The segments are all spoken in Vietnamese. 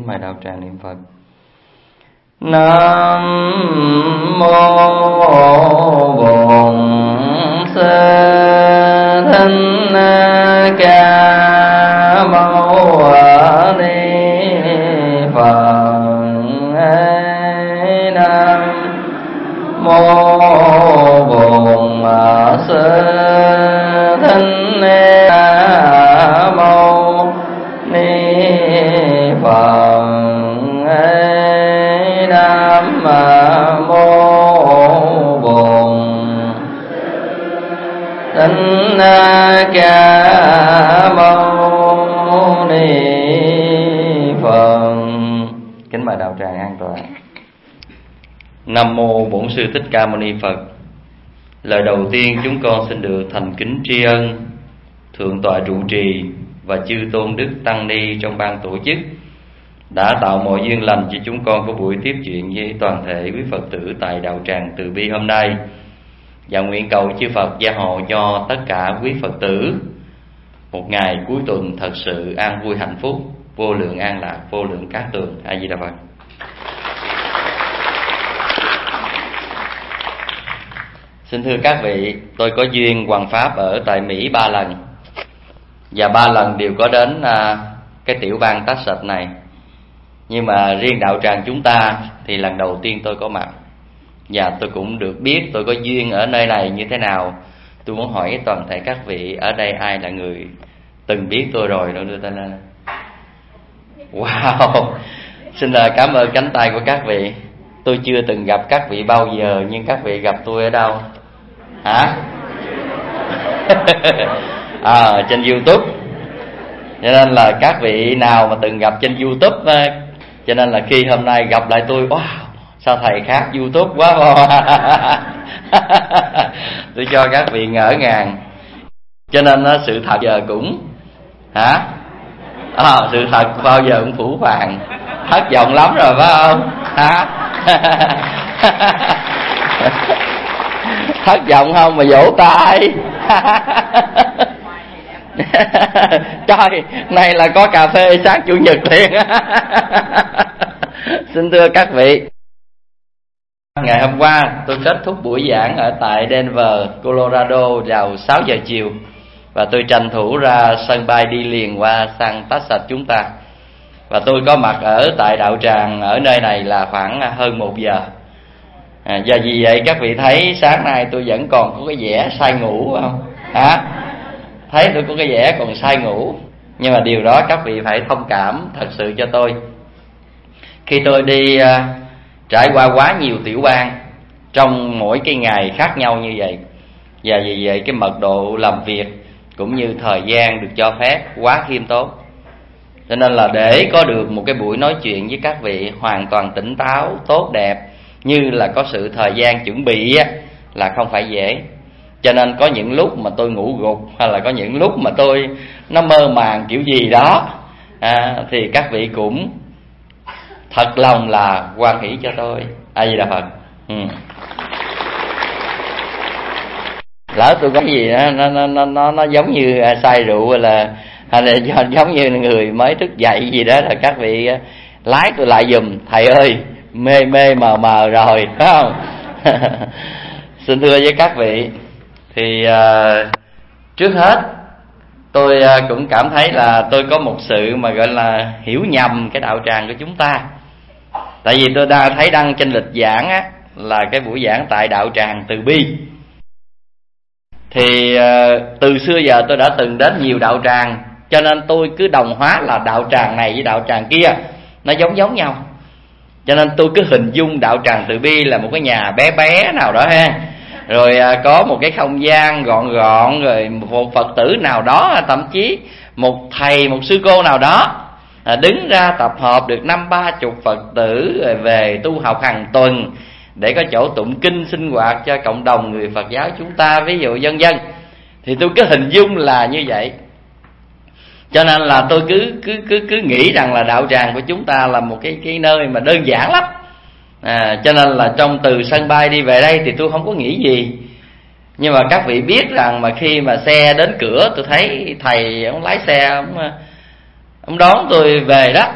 mời đạo tràng niệm Phật. Nam mô Bổn Sư Thích Ca Mâu Ni Phật. Nam mô Bổn Sư Thích Ca Mâu Ni Phật. Nam mô Bổn Thích Ca Mâu Ni Phật. Kính mời đạo tràng an toàn. Nam mô Bổn Sư Thích Ca Mâu Ni Phật. Lời đầu tiên chúng con xin được thành kính tri ân Thượng tọa trụ trì và chư tôn đức tăng ni trong ban tổ chức đã tạo mọi duyên lành cho chúng con có buổi tiếp chuyện với toàn thể quý Phật tử tại đạo tràng Từ Bi hôm nay. Và nguyện cầu chư Phật gia hộ cho tất cả quý Phật tử một ngày cuối tuần thật sự an vui hạnh phúc, vô lượng an lạc, vô lượng cát tường. A Di Đà Phật. Xin thưa các vị, tôi có duyên hoằng pháp ở tại Mỹ 3 lần, và 3 lần đều có đến cái tiểu bang Texas này. Nhưng mà riêng đạo tràng chúng ta thì lần đầu tiên tôi có mặt, và tôi cũng được biết tôi có duyên ở nơi này như thế nào. Tôi muốn hỏi toàn thể các vị ở đây ai là người từng biết tôi rồi, đâu đưa tay lên. Wow, xin cảm ơn cánh tay của các vị. Tôi chưa từng gặp các vị bao giờ, nhưng các vị gặp tôi ở đâu? Hả? Trên YouTube. Cho nên là các vị nào mà từng gặp trên YouTube, cho nên là khi hôm nay gặp lại tôi, wow, sao thầy khác YouTube quá. Tôi cho các vị ngỡ ngàng. Cho nên sự thật giờ cũng sự thật bao giờ cũng phủ phàng. Thất vọng lắm rồi phải không? Thất vọng không mà vỗ tay. Trời, này là có cà phê sáng chủ nhật liền. Xin thưa các vị, ngày hôm qua tôi kết thúc buổi giảng ở tại Denver, Colorado vào 6 giờ chiều, và tôi tranh thủ ra sân bay đi liền qua sang Texas chúng ta. Và tôi có mặt ở tại đạo tràng ở nơi này là khoảng hơn 1 giờ. Và vì vậy các vị thấy sáng nay tôi vẫn còn có cái vẻ say ngủ không? Thấy tôi có cái vẻ còn say ngủ. Nhưng mà điều đó các vị phải thông cảm thật sự cho tôi. Khi tôi đi trải qua quá nhiều tiểu bang trong mỗi cái ngày khác nhau như vậy, và vì vậy cái mật độ làm việc cũng như thời gian được cho phép quá khiêm tốn. Cho nên là để có được một cái buổi nói chuyện với các vị hoàn toàn tỉnh táo, tốt đẹp, như là có sự thời gian chuẩn bị là không phải dễ. Cho nên có những lúc mà tôi ngủ gục, hay là có những lúc mà tôi nó mơ màng kiểu gì đó, thì các vị cũng thật lòng là hoan hỷ cho tôi. A Di Đà Phật. Lỡ tôi có gì đó, nó giống như say rượu, hay là giống như người mới thức dậy gì đó, là các vị lái tôi lại giùm. Thầy ơi, mê mờ rồi, phải không? Xin thưa với các vị, thì trước hết tôi cũng cảm thấy là tôi có một sự mà gọi là hiểu nhầm cái đạo tràng của chúng ta. Tại vì tôi đã thấy đăng trên lịch giảng là cái buổi giảng tại đạo tràng Từ Bi. Thì từ xưa giờ tôi đã từng đến nhiều đạo tràng, cho nên tôi cứ đồng hóa là đạo tràng này với đạo tràng kia nó giống nhau. Cho nên tôi cứ hình dung đạo tràng Từ Bi là một cái nhà bé bé nào đó rồi có một cái không gian gọn, rồi một Phật tử nào đó, thậm chí một thầy, một sư cô nào đó đứng ra tập hợp được 50-30 Phật tử rồi về tu học hàng tuần để có chỗ tụng kinh sinh hoạt cho cộng đồng người Phật giáo chúng ta, ví dụ vân vân. Thì tôi cứ hình dung là như vậy. Cho nên là tôi cứ nghĩ rằng là đạo tràng của chúng ta là một cái nơi mà đơn giản lắm. Cho nên là trong từ sân bay đi về đây thì tôi không có nghĩ gì. Nhưng mà các vị biết rằng mà khi mà xe đến cửa, tôi thấy thầy ông lái xe ông đón tôi về đó,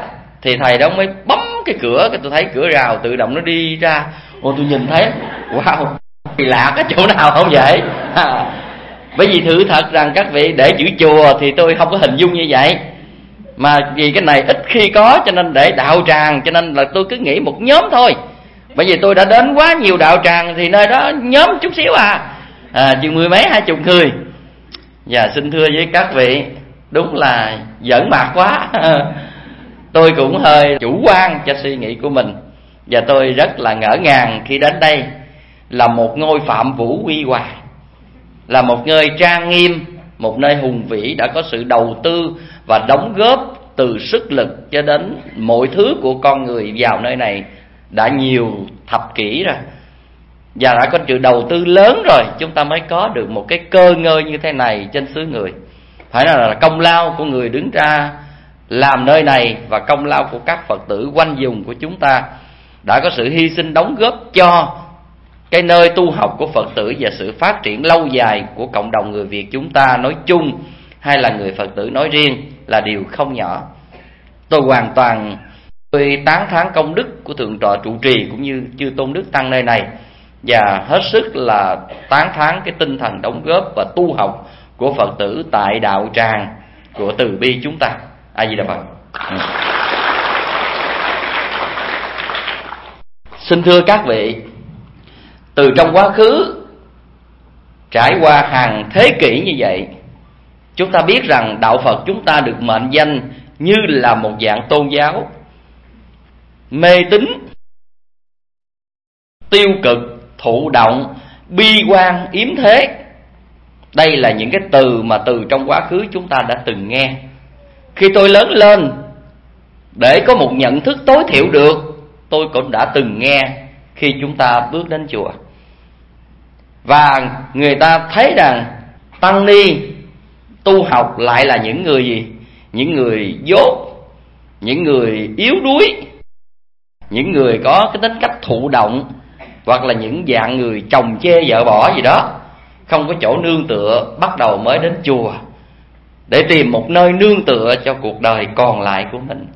Thì thầy đó mới bấm cái cửa, cái tôi thấy cửa rào tự động nó đi ra. Ồ, tôi nhìn thấy wow, kỳ lạ cái chỗ nào không vậy? Bởi vì thử thật rằng các vị để chữ chùa thì tôi không có hình dung như vậy, mà vì cái này ít khi có, cho nên để đạo tràng, cho nên là tôi cứ nghĩ một nhóm thôi. Bởi vì tôi đã đến quá nhiều đạo tràng thì nơi đó nhóm chút xíu chừng 10 mấy 20 người. Và xin thưa với các vị, đúng là giỡn mặt quá. Tôi cũng hơi chủ quan cho suy nghĩ của mình, và tôi rất là ngỡ ngàng khi đến đây là một ngôi Phạm Vũ Huy Hoàng, là một nơi trang nghiêm, một nơi hùng vĩ, đã có sự đầu tư và đóng góp từ sức lực cho đến mọi thứ của con người vào nơi này đã nhiều thập kỷ rồi, và đã có sự đầu tư lớn rồi, chúng ta mới có được một cái cơ ngơi như thế này trên xứ người. Phải nói là công lao của người đứng ra làm nơi này, và công lao của các Phật tử quanh vùng của chúng ta đã có sự hy sinh đóng góp cho cái nơi tu học của Phật tử và sự phát triển lâu dài của cộng đồng người Việt chúng ta nói chung, hay là người Phật tử nói riêng, là điều không nhỏ. Tôi hoàn toàn tán thán công đức của thượng tọa trụ trì cũng như chư tôn đức tăng nơi này, và hết sức là tán thán cái tinh thần đóng góp và tu học của Phật tử tại đạo tràng của Từ Bi chúng ta. A Di Đà Phật. Xin thưa các vị, từ trong quá khứ trải qua hàng thế kỷ như vậy, chúng ta biết rằng đạo Phật chúng ta được mệnh danh như là một dạng tôn giáo mê tín, tiêu cực, thụ động, bi quan, yếm thế. Đây là những cái từ mà từ trong quá khứ chúng ta đã từng nghe. Khi tôi lớn lên, để có một nhận thức tối thiểu được, tôi cũng đã từng nghe khi chúng ta bước đến chùa. Và người ta thấy rằng tăng ni tu học lại là những người gì? Những người dốt, những người yếu đuối, những người có cái tính cách thụ động, hoặc là những dạng người chồng chê vợ bỏ gì đó, không có chỗ nương tựa, bắt đầu mới đến chùa để tìm một nơi nương tựa cho cuộc đời còn lại của mình.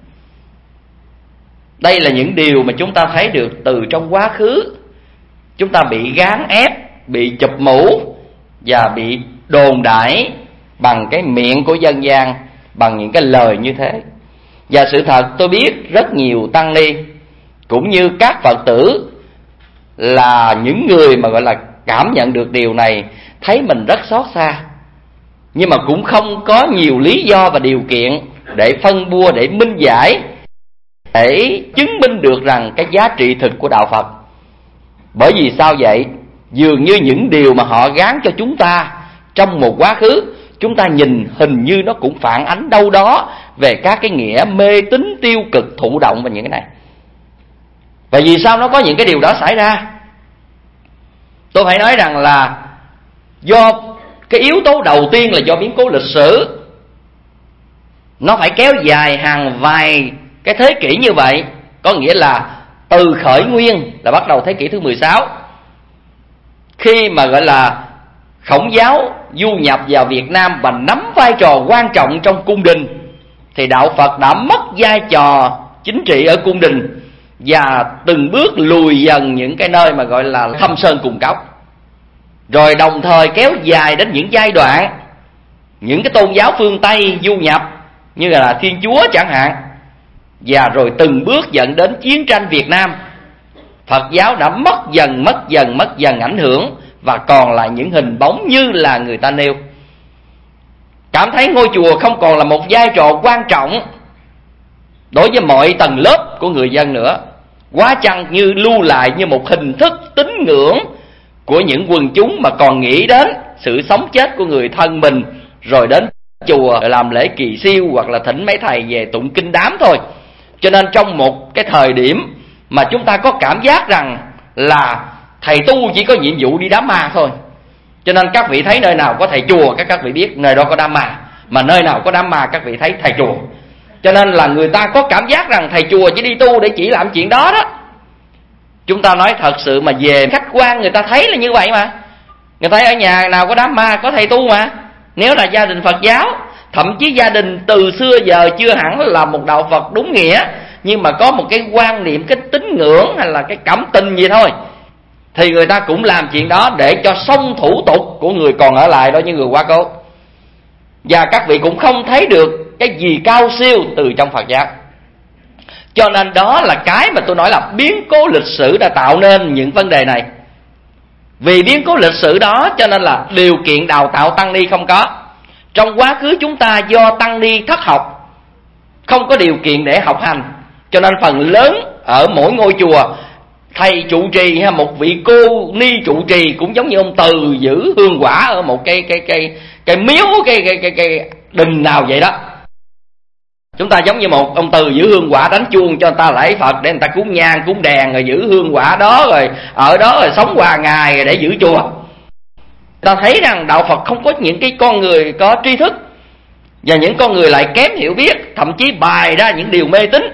Đây là những điều mà chúng ta thấy được từ trong quá khứ. Chúng ta bị gán ép, bị chụp mũ và bị đồn đãi bằng cái miệng của dân gian, bằng những cái lời như thế. Và sự thật tôi biết rất nhiều tăng ni cũng như các Phật tử là những người mà gọi là cảm nhận được điều này, thấy mình rất xót xa, nhưng mà cũng không có nhiều lý do và điều kiện để phân bua, để minh giải, để chứng minh được rằng cái giá trị thực của đạo Phật. Bởi vì sao vậy? Dường như những điều mà họ gán cho chúng ta trong một quá khứ, chúng ta nhìn hình như nó cũng phản ánh đâu đó về các cái nghĩa mê tín, tiêu cực, thụ động và những cái này. Và vì sao nó có những cái điều đó xảy ra? Tôi phải nói rằng là do cái yếu tố đầu tiên là do biến cố lịch sử. Nó phải kéo dài hàng vài cái thế kỷ như vậy. Có nghĩa là từ khởi nguyên là bắt đầu thế kỷ thứ 16, khi mà gọi là Khổng giáo du nhập vào Việt Nam và nắm vai trò quan trọng trong cung đình, thì đạo Phật đã mất vai trò chính trị ở cung đình và từng bước lùi dần những cái nơi mà gọi là thâm sơn cùng cốc. Rồi đồng thời kéo dài đến những giai đoạn những cái tôn giáo phương Tây du nhập như là Thiên Chúa chẳng hạn, và rồi từng bước dẫn đến chiến tranh Việt Nam. Phật giáo đã mất dần ảnh hưởng, và còn lại những hình bóng như là người ta nêu. Cảm thấy ngôi chùa không còn là một vai trò quan trọng đối với mọi tầng lớp của người dân nữa, quá chăng như lưu lại như một hình thức tín ngưỡng của những quần chúng mà còn nghĩ đến sự sống chết của người thân mình, rồi đến chùa làm lễ kỳ siêu hoặc là thỉnh mấy thầy về tụng kinh đám thôi. Cho nên trong một cái thời điểm mà chúng ta có cảm giác rằng là thầy tu chỉ có nhiệm vụ đi đám ma thôi, cho nên các vị thấy nơi nào có thầy chùa các vị biết nơi đó có đám ma, mà nơi nào có đám ma các vị thấy thầy chùa. Cho nên là người ta có cảm giác rằng thầy chùa chỉ đi tu để chỉ làm chuyện đó đó. Chúng ta nói thật sự mà về khách quan người ta thấy là như vậy mà. Người ta thấy ở nhà nào có đám ma có thầy tu mà. Nếu là gia đình Phật giáo, thậm chí gia đình từ xưa giờ chưa hẳn là một đạo Phật đúng nghĩa, nhưng mà có một cái quan niệm, cái tín ngưỡng hay là cái cảm tình gì thôi, thì người ta cũng làm chuyện đó để cho xong thủ tục của người còn ở lại đó, những người quá cố. Và các vị cũng không thấy được cái gì cao siêu từ trong Phật giáo. Cho nên đó là cái mà tôi nói là biến cố lịch sử đã tạo nên những vấn đề này. Vì biến cố lịch sử đó cho nên là điều kiện đào tạo tăng ni không có. Trong quá khứ chúng ta do tăng ni thất học, không có điều kiện để học hành, cho nên phần lớn ở mỗi ngôi chùa, thầy trụ trì hay một vị cô ni trụ trì cũng giống như ông Từ giữ hương quả ở một cái miếu, cái đình nào vậy đó. Chúng ta giống như một ông Từ giữ hương quả đánh chuông cho người ta lễ Phật, để người ta cúng nhang cúng đèn rồi giữ hương quả đó, rồi ở đó rồi sống qua ngày rồi để giữ chùa. Ta thấy rằng đạo Phật không có những cái con người có tri thức, và những con người lại kém hiểu biết, thậm chí bày ra những điều mê tín.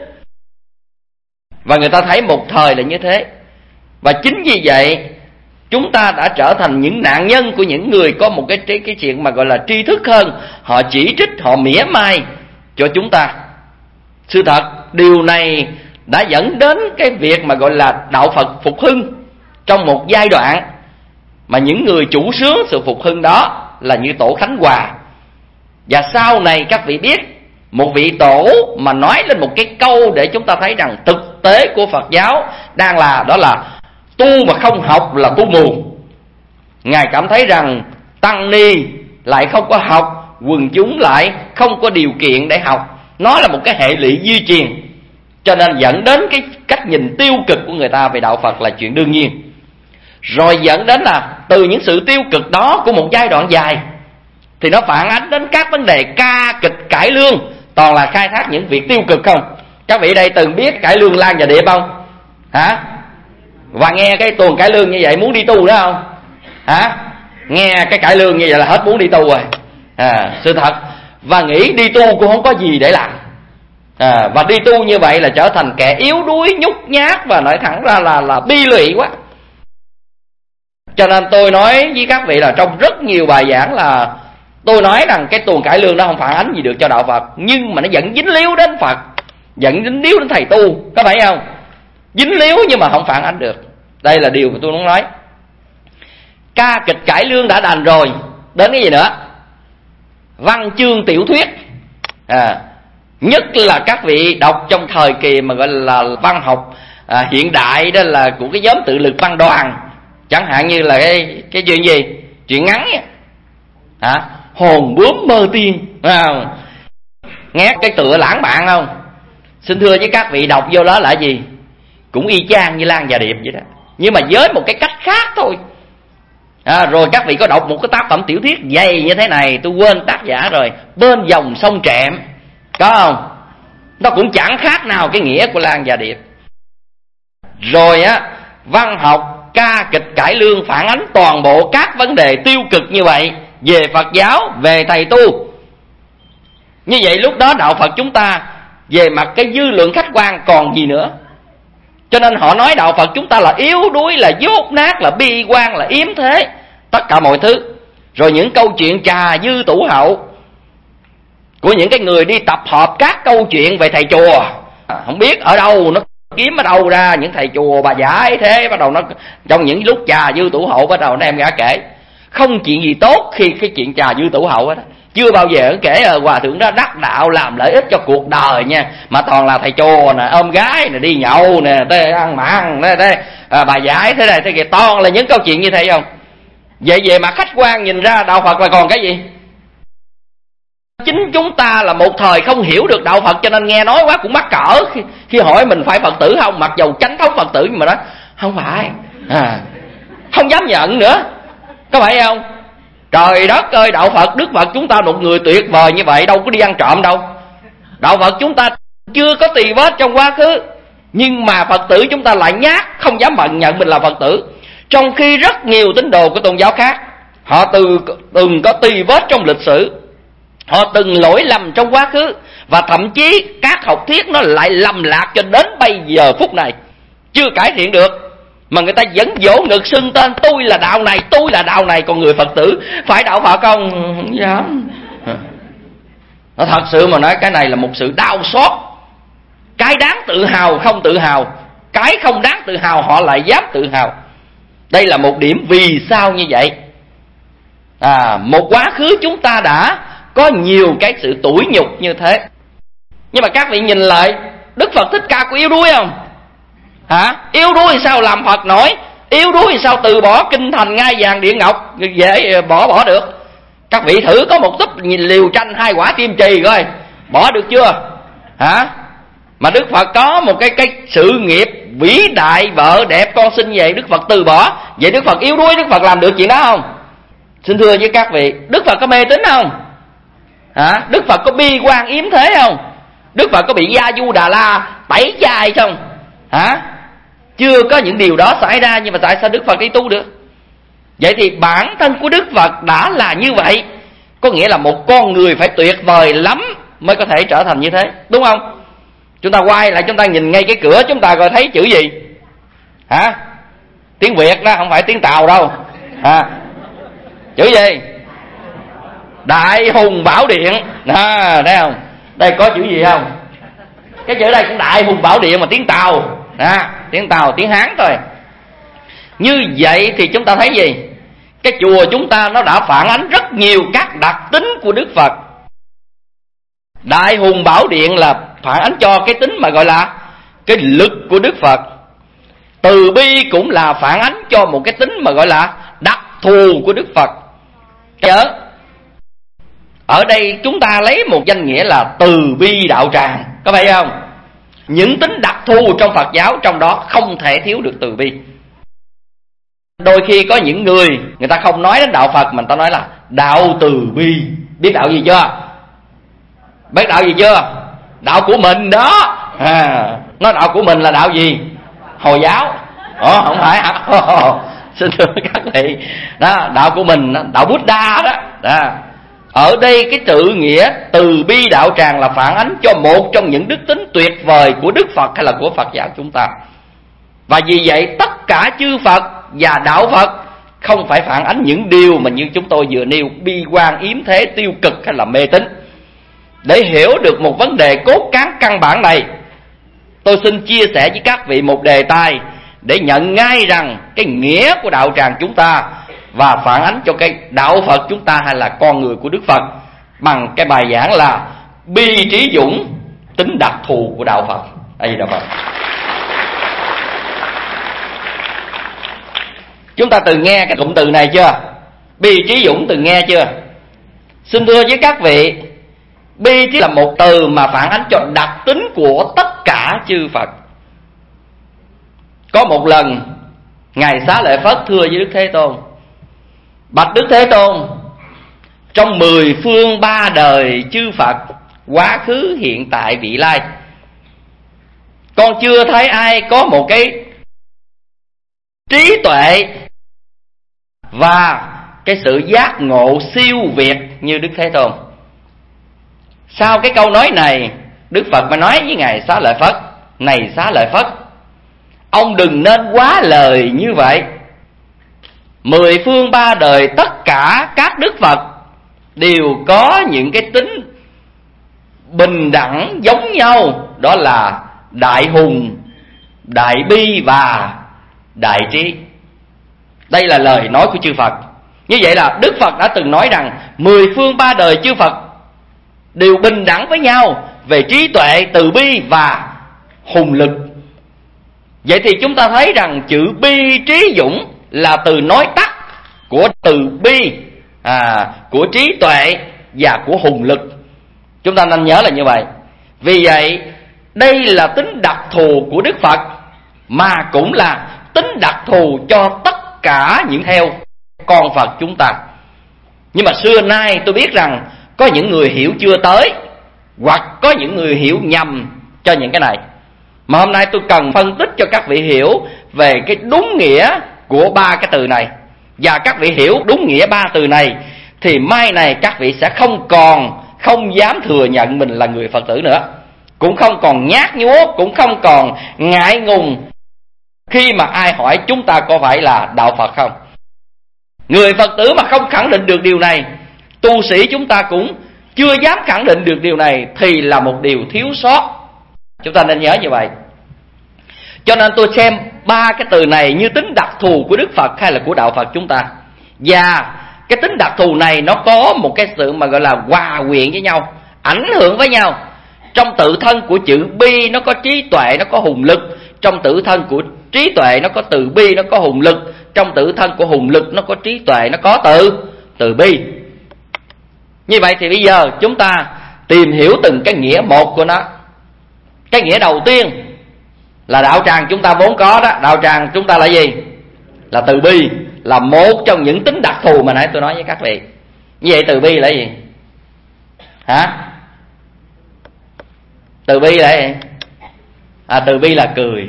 Và người ta thấy một thời là như thế. Và chính vì vậy chúng ta đã trở thành những nạn nhân của những người có một cái chuyện mà gọi là tri thức hơn. Họ chỉ trích, họ mỉa mai cho chúng ta. Sự thật điều này đã dẫn đến cái việc mà gọi là đạo Phật phục hưng trong một giai đoạn, mà những người chủ xướng sự phục hưng đó là như Tổ Khánh Hòa. Và sau này các vị biết, một vị tổ mà nói lên một cái câu để chúng ta thấy rằng thực tế của Phật giáo đang là, đó là tu mà không học là tu mù. Ngài cảm thấy rằng tăng ni lại không có học, quần chúng lại không có điều kiện để học, nó là một cái hệ lụy di truyền, cho nên dẫn đến cái cách nhìn tiêu cực của người ta về đạo Phật là chuyện đương nhiên. Rồi dẫn đến là từ những sự tiêu cực đó của một giai đoạn dài thì nó phản ánh đến các vấn đề ca kịch cải lương, toàn là khai thác những việc tiêu cực không. Các vị đây từng biết cải lương Lan và Điệp không? Hả? Và nghe cái tuồng cải lương như vậy muốn đi tu đó không? Hả? Nghe cái cải lương như vậy là hết muốn đi tu rồi. Sự thật. Và nghĩ đi tu cũng không có gì để làm. Và đi tu như vậy là trở thành kẻ yếu đuối, nhút nhát, và nói thẳng ra là bi lụy quá. Cho nên tôi nói với các vị là trong rất nhiều bài giảng là tôi nói rằng cái tuồng cải lương đó không phản ánh gì được cho đạo Phật, nhưng mà nó vẫn dính líu đến Phật, vẫn dính líu đến thầy tu, có phải không? Dính líu nhưng mà không phản ánh được. Đây là điều mà tôi muốn nói. Ca kịch cải lương đã đành rồi, đến cái gì nữa? Văn chương tiểu thuyết. Nhất là các vị đọc trong thời kỳ mà gọi là văn học hiện đại, đó là của cái nhóm tự lực văn đoàn. Chẳng hạn như là cái chuyện gì? Chuyện ngắn Hồn bướm mơ tiên, nghe cái tựa lãng mạn không? Xin thưa với các vị, đọc vô đó là gì? Cũng y chang như Lan và Điệp vậy đó, nhưng mà với một cái cách khác thôi. Rồi các vị có đọc một cái tác phẩm tiểu thuyết dày như thế này, tôi quên tác giả rồi, Bên dòng sông Trẹm, có không? Nó cũng chẳng khác nào cái nghĩa của Lan và Điệp. Rồi văn học, ca kịch cải lương phản ánh toàn bộ các vấn đề tiêu cực như vậy về Phật giáo, về thầy tu. Như vậy lúc đó đạo Phật chúng ta về mặt cái dư lượng khách quan còn gì nữa. Cho nên họ nói đạo Phật chúng ta là yếu đuối, là dốt nát, là bi quan, là yếm thế, tất cả mọi thứ. Rồi những câu chuyện trà dư tủ hậu của những cái người đi tập hợp các câu chuyện về thầy chùa, không biết ở đâu nó kiếm ở đâu ra những thầy chùa bà giả ấy thế, bắt đầu nó trong những lúc trà dư tủ hậu bắt đầu nó đem ra kể. Không chuyện gì tốt khi cái chuyện trà dư tủ hậu đó. Chưa bao giờ kể hòa thượng đó đắc đạo làm lợi ích cho cuộc đời nha, mà toàn là thầy chùa nè, ôm gái nè, đi nhậu nè, ăn mặn nè, bà giải thế này thế kia, toàn là những câu chuyện như thế không. Vậy về mà khách quan nhìn ra đạo Phật là còn cái gì? Chính chúng ta là một thời không hiểu được đạo Phật, cho nên nghe nói quá cũng mắc cỡ khi hỏi mình phải Phật tử không, mặc dầu chánh thống Phật tử nhưng mà đó không phải, không dám nhận nữa, có phải không? Trời đất ơi, đạo Phật Đức Phật chúng ta một người tuyệt vời như vậy, đâu có đi ăn trộm đâu. Đạo Phật chúng ta chưa có tỳ vết trong quá khứ, nhưng mà Phật tử chúng ta lại nhát, không dám nhận mình là Phật tử. Trong khi rất nhiều tín đồ của tôn giáo khác, họ từng có tỳ vết trong lịch sử, họ từng lỗi lầm trong quá khứ, và thậm chí các học thuyết nó lại lầm lạc cho đến bây giờ phút này chưa cải thiện được, mà người ta vẫn vỗ ngực xưng tên tôi là đạo này, tôi là đạo này. Còn người Phật tử phải đạo Phật không dám. Nó thật sự mà nói cái này là một sự đau xót. cái đáng tự hào không tự hào, cái không đáng tự hào họ lại dám tự hào. Đây là một điểm vì sao như vậy. Một quá khứ chúng ta đã có nhiều cái sự tủi nhục như thế. Nhưng mà các vị nhìn lại, Đức Phật Thích Ca có yếu đuối không? Yếu đuối thì sao làm Phật nổi? Yếu đuối thì sao từ bỏ kinh thành ngai vàng điện ngọc dễ bỏ được? Các vị thử có một túp liều tranh 2 quả tim trì coi, bỏ được chưa? Mà Đức Phật có một cái sự nghiệp vĩ đại, vợ đẹp con sinh vậy, Đức Phật từ bỏ. Vậy Đức Phật yếu đuối, Đức Phật làm được chuyện đó không? Xin thưa với các vị, Đức Phật có mê tín không? Đức Phật có bi quan yếm thế không? Đức Phật có bị Gia Du Đà La tẩy chay không? Chưa có những điều đó xảy ra, nhưng mà tại sao Đức Phật đi tu được? Vậy thì bản thân của Đức Phật đã là như vậy. Có nghĩa là một con người phải tuyệt vời lắm mới có thể trở thành như thế, đúng không? Chúng ta quay lại, chúng ta nhìn ngay cái cửa, chúng ta coi thấy chữ gì? Tiếng Việt đó, không phải tiếng Tàu đâu. Chữ gì? Đại Hùng Bảo Điện. Thấy không? Đây có chữ gì không? Cái chữ đây cũng Đại Hùng Bảo Điện mà tiếng Tàu. Tiếng Tàu, tiếng Hán thôi. Như vậy thì chúng ta thấy gì? Cái chùa chúng ta nó đã phản ánh rất nhiều các đặc tính của Đức Phật. Đại Hùng Bảo Điện là phản ánh cho cái tính mà gọi là cái lực của Đức Phật. Từ bi cũng là phản ánh cho một cái tính mà gọi là đặc thù của Đức Phật. Ở đây chúng ta lấy một danh nghĩa là từ bi đạo tràng, có phải không? Những tính đặc thù trong Phật giáo, trong đó không thể thiếu được từ bi. Đôi khi có những người ta không nói đến đạo Phật mà người ta nói là đạo từ bi. Biết đạo gì chưa? Biết đạo gì chưa? Đạo của mình đó. Nói đạo của mình là đạo gì? Hồi giáo. Không phải hả? Xin thưa các vị, đó, đạo của mình, đạo Buddha đó. Ở đây cái tự nghĩa từ bi đạo tràng là phản ánh cho một trong những đức tính tuyệt vời của Đức Phật hay là của Phật giáo chúng ta. Và vì vậy tất cả chư Phật và đạo Phật không phải phản ánh những điều mà như chúng tôi vừa nêu, bi quan yếm thế, tiêu cực hay là mê tín. Để hiểu được một vấn đề cốt cán căn bản này, tôi xin chia sẻ với các vị một đề tài để nhận ngay rằng cái nghĩa của đạo tràng chúng ta và phản ánh cho cái đạo Phật chúng ta hay là con người của Đức Phật bằng cái bài giảng là bi trí dũng, tính đặc thù của đạo Phật. Đây đạo Phật. Chúng ta từng nghe cái cụm từ này chưa? Bi trí dũng từng nghe chưa? Xin thưa với các vị, bi trí là một từ mà phản ánh cho đặc tính của tất cả chư Phật. Có một lần Ngài Xá Lợi Phất thưa với Đức Thế Tôn: bạch Đức Thế Tôn, trong 10 phương 3 đời chư Phật, quá khứ hiện tại vị lai, con chưa thấy ai có một cái trí tuệ và cái sự giác ngộ siêu việt như Đức Thế Tôn. Sau cái câu nói này, Đức Phật mới nói với Ngài Xá Lợi Phất: này Xá Lợi Phất, ông đừng nên quá lời như vậy. 10 phương 3 đời tất cả các Đức Phật đều có những cái tính bình đẳng giống nhau, đó là đại hùng, đại bi và đại trí. Đây là lời nói của chư Phật. Như vậy là Đức Phật đã từng nói rằng 10 phương 3 đời chư Phật đều bình đẳng với nhau về trí tuệ, từ bi và hùng lực. Vậy thì chúng ta thấy rằng chữ bi trí dũng là từ nói tắt của từ bi, của trí tuệ và của hùng lực. Chúng ta nên nhớ là như vậy. Vì vậy đây là tính đặc thù của Đức Phật, mà cũng là tính đặc thù cho tất cả những theo con Phật chúng ta. Nhưng mà xưa nay tôi biết rằng có những người hiểu chưa tới, hoặc có những người hiểu nhầm cho những cái này. Mà hôm nay tôi cần phân tích cho các vị hiểu về cái đúng nghĩa của 3 cái từ này. Và các vị hiểu đúng nghĩa 3 từ này thì mai này các vị sẽ không dám thừa nhận mình là người Phật tử nữa, cũng không còn nhát nhúa, cũng không còn ngại ngùng khi mà ai hỏi chúng ta có phải là đạo Phật không. Người Phật tử mà không khẳng định được điều này, tu sĩ chúng ta cũng chưa dám khẳng định được điều này, thì là một điều thiếu sót Chúng ta nên nhớ như vậy. Cho nên tôi xem ba cái từ này như tính đặc thù của Đức Phật hay là của đạo Phật chúng ta. Và cái tính đặc thù này nó có một cái sự mà gọi là hòa quyện với nhau, ảnh hưởng với nhau. Trong tự thân của chữ bi nó có trí tuệ, nó có hùng lực. Trong tự thân của trí tuệ nó có từ bi, nó có hùng lực. Trong tự thân của hùng lực nó có trí tuệ, nó có từ bi. Như vậy thì bây giờ chúng ta tìm hiểu từng cái nghĩa một của nó. Cái nghĩa đầu tiên là đạo tràng chúng ta vốn có đó. Đạo tràng chúng ta là gì? Là từ bi, là một trong những tính đặc thù mà nãy tôi nói với các vị. Như vậy từ bi là gì? Hả? Từ bi là gì? Từ bi là cười.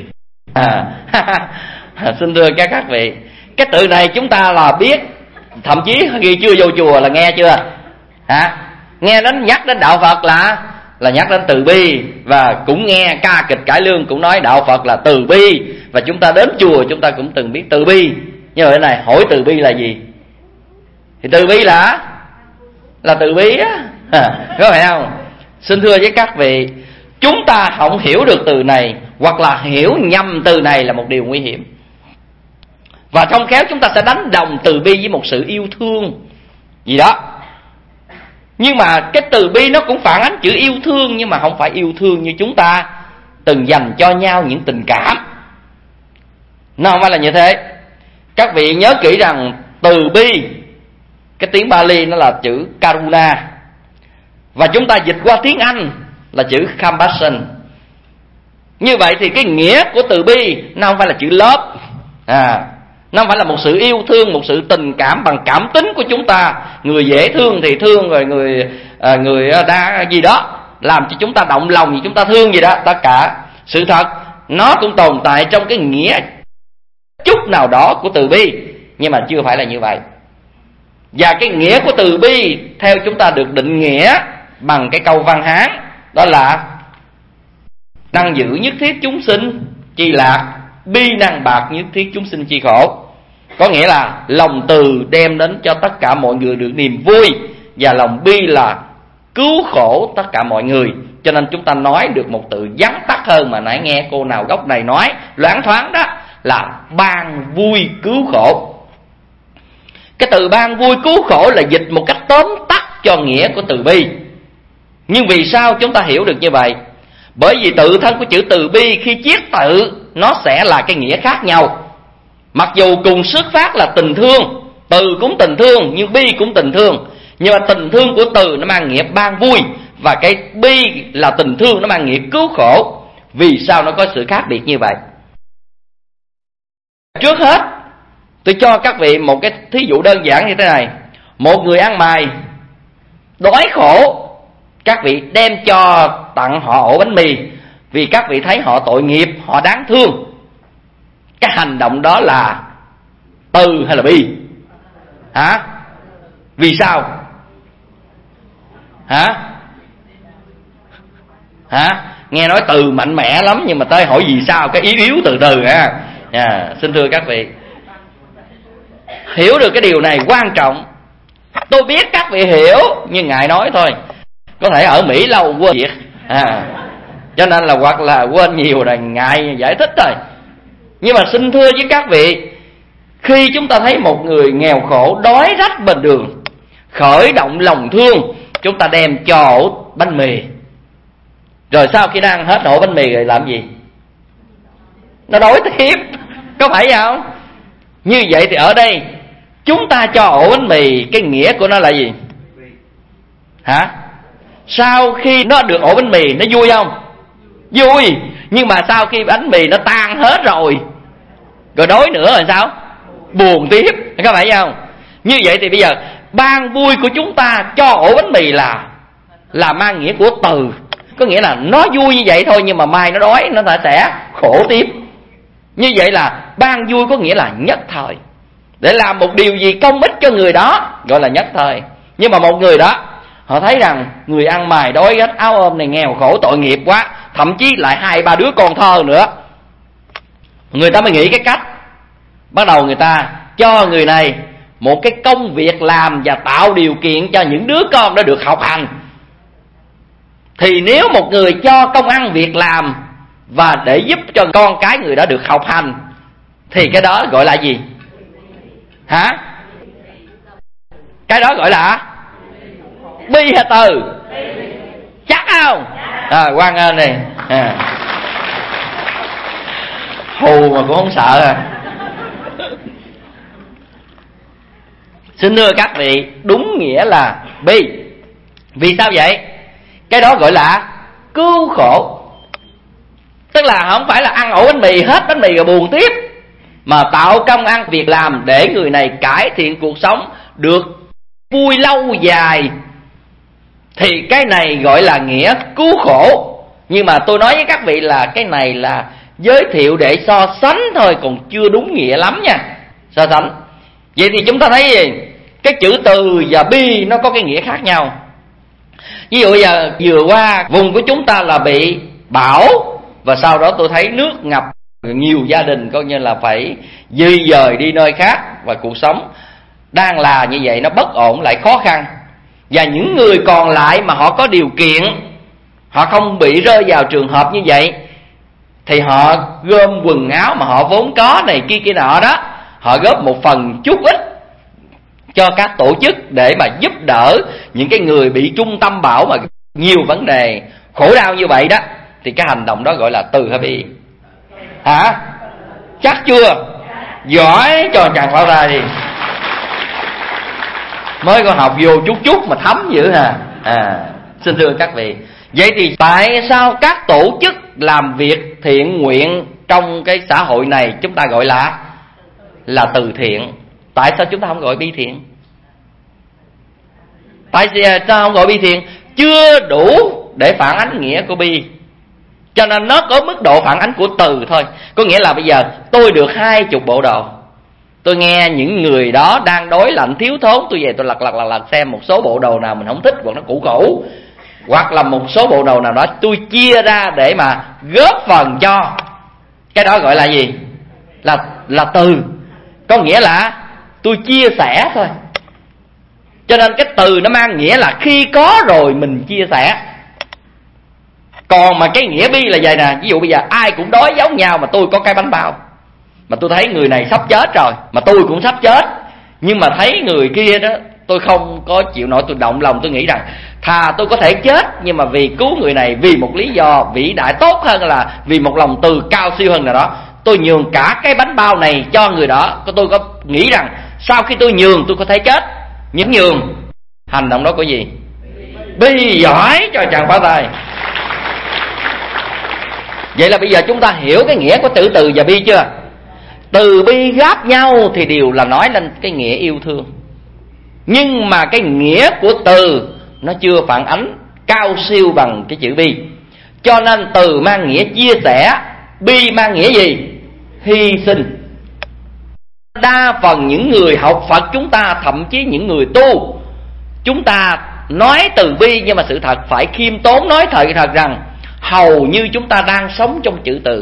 Xin thưa các vị, cái từ này chúng ta là biết, thậm chí khi chưa vô chùa là nghe chưa? Nghe đến nhắc đến đạo Phật là nhắc đến từ bi. Và cũng nghe ca kịch cải lương cũng nói đạo Phật là từ bi. Và chúng ta đến chùa chúng ta cũng từng biết từ bi. Nhưng mà cái này hỏi từ bi là gì? Thì từ bi là từ bi á. Có phải không? Xin thưa với các vị, chúng ta không hiểu được từ này, hoặc là hiểu nhầm từ này là một điều nguy hiểm. Và trong khéo chúng ta sẽ đánh đồng từ bi với một sự yêu thương gì đó. Nhưng mà cái từ bi nó cũng phản ánh chữ yêu thương, nhưng mà không phải yêu thương như chúng ta từng dành cho nhau những tình cảm. Nó không phải là như thế. Các vị nhớ kỹ rằng từ bi, cái tiếng Bali nó là chữ Karuna, và chúng ta dịch qua tiếng Anh là chữ compassion. Như vậy thì cái nghĩa của từ bi nó không phải là chữ love, nó không phải là một sự yêu thương, một sự tình cảm bằng cảm tính của chúng ta. Người dễ thương thì thương, rồi người đa gì đó làm cho chúng ta động lòng gì chúng ta thương gì đó. Tất cả sự thật nó cũng tồn tại trong cái nghĩa chút nào đó của từ bi, nhưng mà chưa phải là như vậy. Và cái nghĩa của từ bi theo chúng ta được định nghĩa bằng cái câu Văn Hán, đó là năng giữ nhất thiết chúng sinh chi lạc, bi năng bạc nhất thiết chúng sinh chi khổ. Có nghĩa là lòng từ đem đến cho tất cả mọi người được niềm vui, và lòng bi là cứu khổ tất cả mọi người. Cho nên chúng ta nói được một từ vắn tắt hơn mà nãy nghe cô nào góc này nói loáng thoáng đó, là ban vui cứu khổ. Cái từ ban vui cứu khổ là dịch một cách tóm tắt cho nghĩa của từ bi. Nhưng vì sao chúng ta hiểu được như vậy? Bởi vì tự thân của chữ từ bi khi chiết tự nó sẽ là cái nghĩa khác nhau. Mặc dù cùng xuất phát là tình thương, từ cũng tình thương nhưng bi cũng tình thương, nhưng mà tình thương của từ nó mang nghĩa ban vui, và cái bi là tình thương nó mang nghĩa cứu khổ. Vì sao nó có sự khác biệt như vậy? Trước hết tôi cho các vị một cái thí dụ đơn giản như thế này. Một người ăn mày đói khổ, các vị đem cho tặng họ ổ bánh mì, vì các vị thấy họ tội nghiệp, họ đáng thương. Cái hành động đó là từ hay là bi? Vì sao? Nghe nói từ mạnh mẽ lắm, nhưng mà tới hỏi vì sao cái yếu từ từ xin thưa các vị, hiểu được cái điều này quan trọng. Tôi biết các vị hiểu, nhưng ngại nói thôi. Có thể ở Mỹ lâu quên việc, cho nên là hoặc là quên nhiều rồi ngại giải thích rồi. Nhưng mà xin thưa với các vị, khi chúng ta thấy một người nghèo khổ đói rách bên đường, khởi động lòng thương, chúng ta đem cho ổ bánh mì. Rồi sau khi nó ăn hết ổ bánh mì rồi làm gì? Nó đói tiếp, có phải không? Như vậy thì ở đây chúng ta cho ổ bánh mì, cái nghĩa của nó là gì? Sau khi nó được ổ bánh mì nó vui không? Vui. Nhưng mà sau khi bánh mì nó tan hết rồi đói nữa rồi sao? Buồn tiếp, có phải không? Như vậy thì bây giờ ban vui của chúng ta cho ổ bánh mì là mang nghĩa của từ. Có nghĩa là nó vui như vậy thôi, nhưng mà mai nó đói nó sẽ khổ tiếp. Như vậy là ban vui có nghĩa là nhất thời, để làm một điều gì công ích cho người đó gọi là nhất thời. Nhưng mà một người đó họ thấy rằng người ăn mày đói rách áo ôm này nghèo khổ tội nghiệp quá, thậm chí lại 2-3 đứa con thơ nữa, người ta mới nghĩ cái cách, bắt đầu người ta cho người này một cái công việc làm và tạo điều kiện cho những đứa con đó được học hành. Thì nếu một người cho công ăn việc làm và để giúp cho con cái người đó được học hành, thì cái đó gọi là gì? Hả? Cái đó gọi là bi hay từ? Chắc không? Quang ơn này hù mà cũng không sợ à. Xin thưa các vị, đúng nghĩa là bi. Vì sao vậy? Cái đó gọi là cứu khổ. Tức là không phải là ăn ổ bánh mì, hết bánh mì rồi buồn tiếp, mà tạo công ăn việc làm để người này cải thiện cuộc sống được vui lâu dài, thì cái này gọi là nghĩa cứu khổ. Nhưng mà tôi nói với các vị là cái này là giới thiệu để so sánh thôi, còn chưa đúng nghĩa lắm nha. So sánh. Vậy thì chúng ta thấy gì? Cái chữ từ và bi nó có cái nghĩa khác nhau. Ví dụ giờ vừa qua vùng của chúng ta là bị bão, và sau đó tôi thấy nước ngập, nhiều gia đình coi như là phải di dời đi nơi khác, và cuộc sống đang là như vậy, nó bất ổn lại khó khăn. Và những người còn lại mà họ có điều kiện, họ không bị rơi vào trường hợp như vậy, thì họ gom quần áo mà họ vốn có này kia nọ đó, họ góp một phần chút ít cho các tổ chức để mà giúp đỡ những cái người bị trung tâm bão mà nhiều vấn đề khổ đau như vậy đó. Thì cái hành động đó gọi là từ hay bi? Hả? Chắc chưa? Giỏi, cho chàng pháo ra đi. Mới có học vô chút mà thấm dữ hả? Xin thưa các vị, vậy thì tại sao các tổ chức làm việc thiện nguyện trong cái xã hội này chúng ta gọi là từ thiện? Tại sao chúng ta không gọi bi thiện? Tại sao không gọi bi thiện? Chưa đủ để phản ánh nghĩa của bi, cho nên nó có mức độ phản ánh của từ thôi. Có nghĩa là bây giờ tôi được 20 bộ đồ, tôi nghe những người đó đang đói lạnh thiếu thốn, tôi về tôi lật xem một số bộ đồ nào mình không thích hoặc nó cũ, hoặc là một số bộ đồ nào đó tôi chia ra để mà góp phần cho. Cái đó gọi là gì? Là từ. Có nghĩa là tôi chia sẻ thôi. Cho nên cái từ nó mang nghĩa là khi có rồi mình chia sẻ. Còn mà cái nghĩa bi là vậy nè. Ví dụ bây giờ ai cũng đói giống nhau, mà tôi có cái bánh bao, mà tôi thấy người này sắp chết rồi, mà tôi cũng sắp chết, nhưng mà thấy người kia đó tôi không có chịu nổi, tôi động lòng, tôi nghĩ rằng thà tôi có thể chết, nhưng mà vì cứu người này, vì một lý do vĩ đại tốt hơn là vì một lòng từ cao siêu hơn nào đó, tôi nhường cả cái bánh bao này cho người đó. Tôi có nghĩ rằng sau khi tôi nhường tôi có thể chết, nhưng nhường. Hành động đó có gì? Bi. Giỏi, cho chàng pháo tay. Vậy là bây giờ chúng ta hiểu cái nghĩa của chữ từ và bi chưa? Từ bi gáp nhau thì đều là nói lên cái nghĩa yêu thương, nhưng mà cái nghĩa của từ nó chưa phản ánh cao siêu bằng cái chữ bi. Cho nên từ mang nghĩa chia sẻ, bi mang nghĩa gì? Hy sinh. Đa phần những người học Phật chúng ta, thậm chí những người tu, chúng ta nói từ bi, nhưng mà sự thật phải khiêm tốn nói thật rằng hầu như chúng ta đang sống trong chữ từ.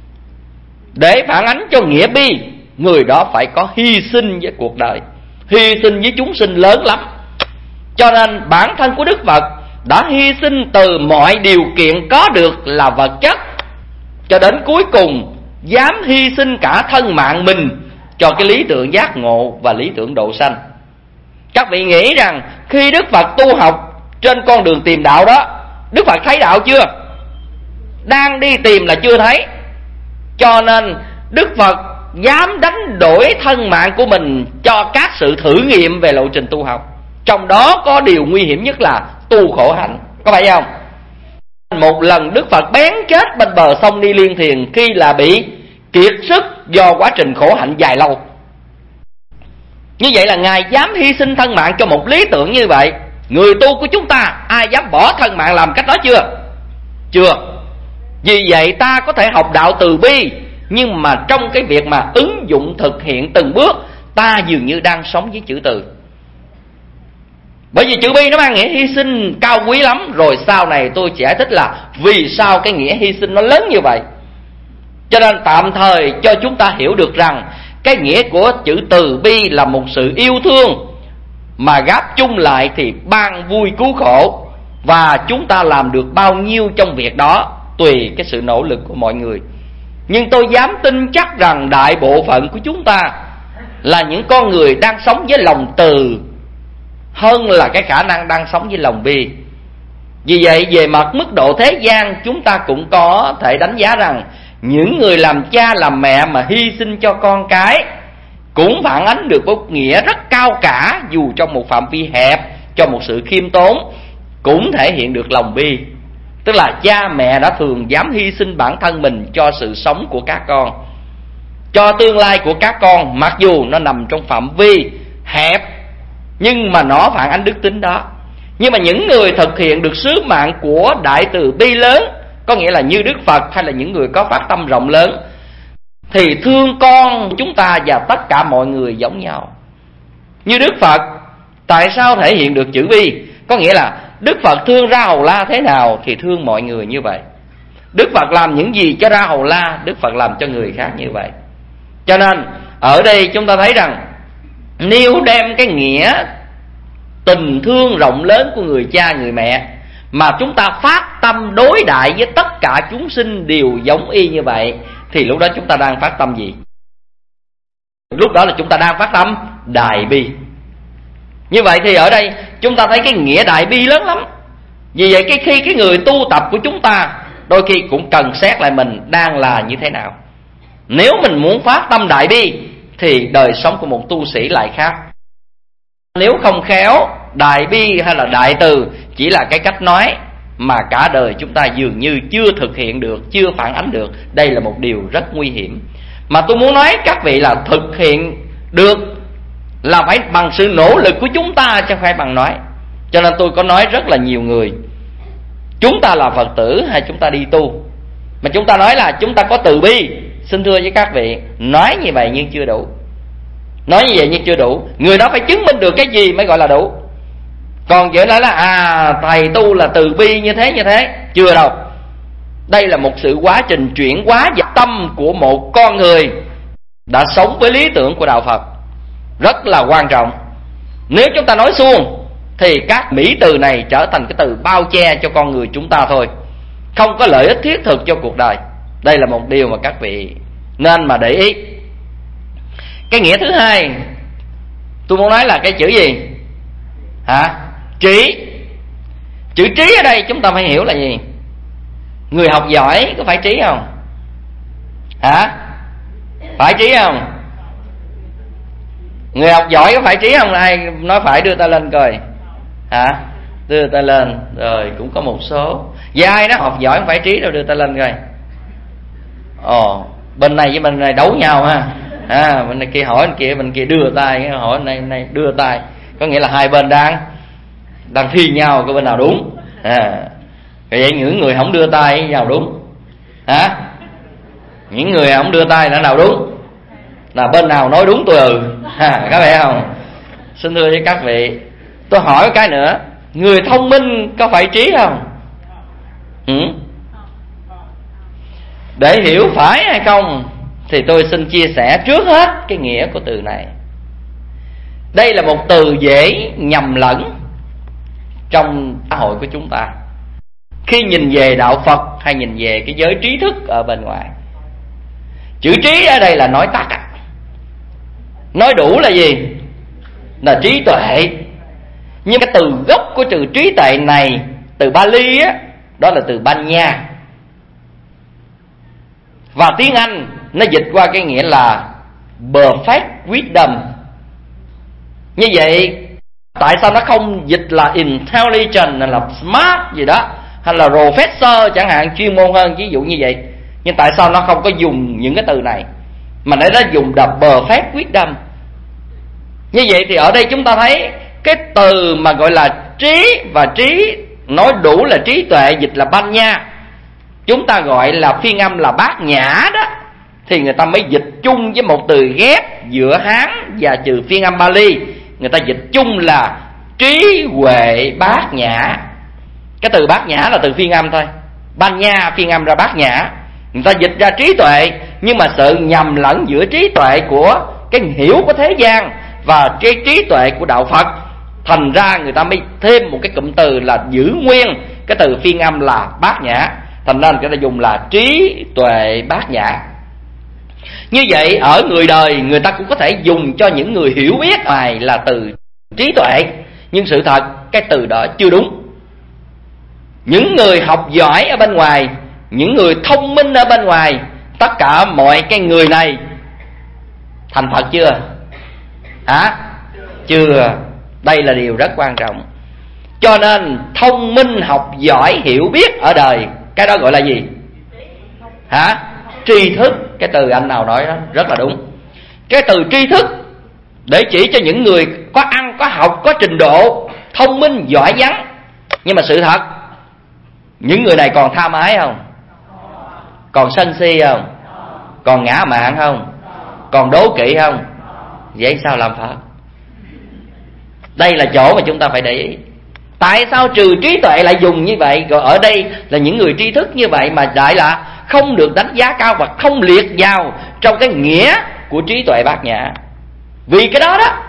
Để phản ánh cho nghĩa bi, người đó phải có hy sinh với cuộc đời, hy sinh với chúng sinh lớn lắm. Cho nên bản thân của Đức Phật đã hy sinh từ mọi điều kiện có được là vật chất, cho đến cuối cùng dám hy sinh cả thân mạng mình cho cái lý tưởng giác ngộ và lý tưởng độ sanh. Các vị nghĩ rằng khi Đức Phật tu học trên con đường tìm đạo đó, Đức Phật thấy đạo chưa? Đang đi tìm là chưa thấy. Cho nên Đức Phật dám đánh đổi thân mạng của mình cho các sự thử nghiệm về lộ trình tu học. Trong đó có điều nguy hiểm nhất là tu khổ hạnh. Có phải không? Một lần Đức Phật bén chết bên bờ sông Ni Liên Thiền khi là bị kiệt sức do quá trình khổ hạnh dài lâu. Như vậy là Ngài dám hy sinh thân mạng cho một lý tưởng như vậy. Người tu của chúng ta ai dám bỏ thân mạng làm cách đó chưa? Chưa. Vì vậy ta có thể học đạo từ bi, nhưng mà trong cái việc mà ứng dụng thực hiện từng bước, ta dường như đang sống với chữ từ. Bởi vì chữ bi nó mang nghĩa hy sinh cao quý lắm. Rồi sau này tôi sẽ giải thích là vì sao cái nghĩa hy sinh nó lớn như vậy. Cho nên tạm thời cho chúng ta hiểu được rằng cái nghĩa của chữ từ bi là một sự yêu thương, mà gáp chung lại thì ban vui cứu khổ. Và chúng ta làm được bao nhiêu trong việc đó tùy cái sự nỗ lực của mọi người. Nhưng tôi dám tin chắc rằng đại bộ phận của chúng ta là những con người đang sống với lòng từ hơn là cái khả năng đang sống với lòng bi. Vì vậy về mặt mức độ thế gian, chúng ta cũng có thể đánh giá rằng những người làm cha làm mẹ mà hy sinh cho con cái cũng phản ánh được một nghĩa rất cao cả, dù trong một phạm vi hẹp, cho một sự khiêm tốn, cũng thể hiện được lòng bi. Tức là cha mẹ đã thường dám hy sinh bản thân mình cho sự sống của các con, cho tương lai của các con, mặc dù nó nằm trong phạm vi hẹp, nhưng mà nó phản ánh đức tính đó. Nhưng mà những người thực hiện được sứ mạng của đại từ bi lớn, có nghĩa là như Đức Phật hay là những người có phát tâm rộng lớn, thì thương con chúng ta và tất cả mọi người giống nhau. Như Đức Phật, tại sao thể hiện được chữ bi? Có nghĩa là Đức Phật thương Ra Hầu La thế nào thì thương mọi người như vậy. Đức Phật làm những gì cho Ra Hầu La, Đức Phật làm cho người khác như vậy. Cho nên ở đây chúng ta thấy rằng nếu đem cái nghĩa tình thương rộng lớn của người cha người mẹ mà chúng ta phát tâm đối đại với tất cả chúng sinh đều giống y như vậy, thì lúc đó chúng ta đang phát tâm gì? Lúc đó là chúng ta đang phát tâm đại bi. Như vậy thì ở đây chúng ta thấy cái nghĩa đại bi lớn lắm. Vì vậy khi cái người tu tập của chúng ta đôi khi cũng cần xét lại mình đang là như thế nào. Nếu mình muốn phát tâm đại bi thì đời sống của một tu sĩ lại khác. Nếu không khéo, đại bi hay là đại từ chỉ là cái cách nói mà cả đời chúng ta dường như chưa thực hiện được, chưa phản ánh được. Đây là một điều rất nguy hiểm. Mà tôi muốn nói các vị là thực hiện được là phải bằng sự nỗ lực của chúng ta, chứ không phải bằng nói. Cho nên tôi có nói rất là nhiều người, chúng ta là Phật tử hay chúng ta đi tu, mà chúng ta nói là chúng ta có từ bi. Xin thưa với các vị, nói như vậy nhưng chưa đủ. Nói như vậy nhưng chưa đủ. Người đó phải chứng minh được cái gì mới gọi là đủ. Còn vừa nói là thầy tu là từ bi như thế, chưa đâu. Đây là một sự quá trình chuyển hóa dập tâm của một con người đã sống với lý tưởng của đạo Phật, rất là quan trọng. Nếu chúng ta nói suông thì các mỹ từ này trở thành cái từ bao che cho con người chúng ta thôi, không có lợi ích thiết thực cho cuộc đời. Đây là một điều mà các vị nên mà để ý. Cái nghĩa thứ hai tôi muốn nói là cái chữ gì? Trí. Chữ trí ở đây chúng ta phải hiểu là gì? Người học giỏi có phải trí không? Phải trí không? Người học giỏi có phải trí không? Ai nói phải đưa tay lên coi. Đưa tay lên. Rồi cũng có một số. Vậy ai đó học giỏi không phải trí đâu, đưa tay lên coi. Bên này với bên này đấu nhau ha. Bên này kia hỏi bên kia, bên kia đưa tay, hỏi bên này đưa tay. Có nghĩa là hai bên đang thi nhau cái bên nào đúng. Vậy những người không đưa tay nào đúng? Những người không đưa tay là nào đúng? Là bên nào nói đúng tôi các vị không? Xin thưa với các vị, tôi hỏi cái nữa, người thông minh có phải trí không? Để hiểu phải hay không thì tôi xin chia sẻ trước hết cái nghĩa của từ này. Đây là một từ dễ nhầm lẫn trong xã hội của chúng ta khi nhìn về đạo Phật hay nhìn về cái giới trí thức ở bên ngoài. Chữ trí ở đây là nói tắt. Nói đủ là gì? Là trí tuệ. Nhưng cái từ gốc của từ trí tuệ này, từ Bali á, đó là từ Banya. Và tiếng Anh nó dịch qua cái nghĩa là perfect wisdom. Như vậy tại sao nó không dịch là intelligent hay là smart gì đó, hay là professor chẳng hạn, chuyên môn hơn, ví dụ như vậy. Nhưng tại sao nó không có dùng những cái từ này mà nó dùng the perfect wisdom? Như vậy thì ở đây chúng ta thấy cái từ mà gọi là trí và trí nói đủ là trí tuệ, dịch là Banya, chúng ta gọi là phiên âm là bát nhã đó, thì người ta mới dịch chung với một từ ghép giữa Hán và từ phiên âm Bali. Người ta dịch chung là trí huệ bát nhã. Cái từ bát nhã là từ phiên âm thôi, Banya phiên âm ra bát nhã, người ta dịch ra trí tuệ. Nhưng mà sự nhầm lẫn giữa trí tuệ của cái hiểu của thế gian và cái trí tuệ của đạo Phật, thành ra người ta mới thêm một cái cụm từ là giữ nguyên cái từ phiên âm là bát nhã. thành ra người ta dùng là trí tuệ bát nhã. Như vậy ở người đời người ta cũng có thể dùng cho những người hiểu biết này là từ trí tuệ, nhưng sự thật cái từ đó chưa đúng. Những người học giỏi ở bên ngoài, những người thông minh ở bên ngoài, tất cả mọi cái người này thành Phật chưa? Hả? Chưa. Đây là điều rất quan trọng. Cho nên thông minh, học giỏi, hiểu biết ở đời, cái đó gọi là gì? Hả? Tri thức. Cái từ anh nào nói đó rất là đúng. Cái từ tri thức để chỉ cho những người có ăn, có học, có trình độ, thông minh, giỏi vắng. Nhưng mà sự thật, những người này còn tham ái không? Còn sân si không? Còn ngã mạn không? Còn đố kỵ không? Vậy sao làm Phật? Đây là chỗ mà chúng ta phải để ý. Tại sao trừ trí tuệ lại dùng như vậy? Rồi ở đây là những người tri thức như vậy mà lại là không được đánh giá cao và không liệt vào trong cái nghĩa của trí tuệ bát nhã. Vì cái đó đó,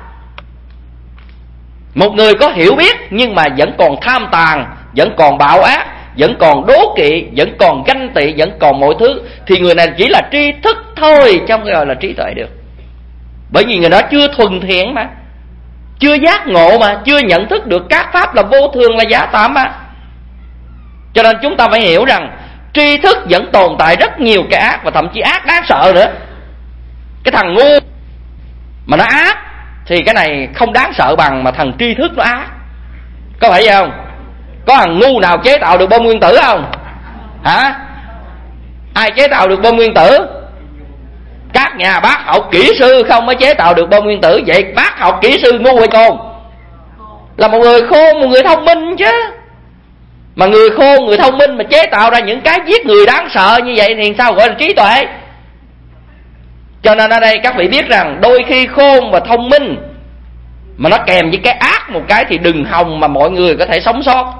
một người có hiểu biết nhưng mà vẫn còn tham tàn, vẫn còn bạo ác, vẫn còn đố kỵ, vẫn còn ganh tị, vẫn còn mọi thứ, thì người này chỉ là tri thức thôi, chứ không gọi là trí tuệ được. Bởi vì người đó chưa thuần thiện mà, chưa giác ngộ mà, chưa nhận thức được các pháp là vô thường, là giả tạm mà. Cho nên chúng ta phải hiểu rằng tri thức vẫn tồn tại rất nhiều cái ác, và thậm chí ác đáng sợ nữa. Cái thằng ngu mà nó ác thì cái này không đáng sợ bằng mà thằng tri thức nó ác. Có phải vậy không? Có thằng ngu nào chế tạo được bom nguyên tử không? Hả? Ai chế tạo được bom nguyên tử? Các nhà bác học kỹ sư không mới chế tạo được bom nguyên tử. Vậy bác học kỹ sư ngu hay khôn? Là một người khôn, một người thông minh chứ. Mà người khôn, người thông minh mà chế tạo ra những cái giết người đáng sợ như vậy thì sao gọi là trí tuệ? Cho nên ở đây các vị biết rằng đôi khi khôn và thông minh mà nó kèm với cái ác một cái thì đừng hòng mà mọi người có thể sống sót.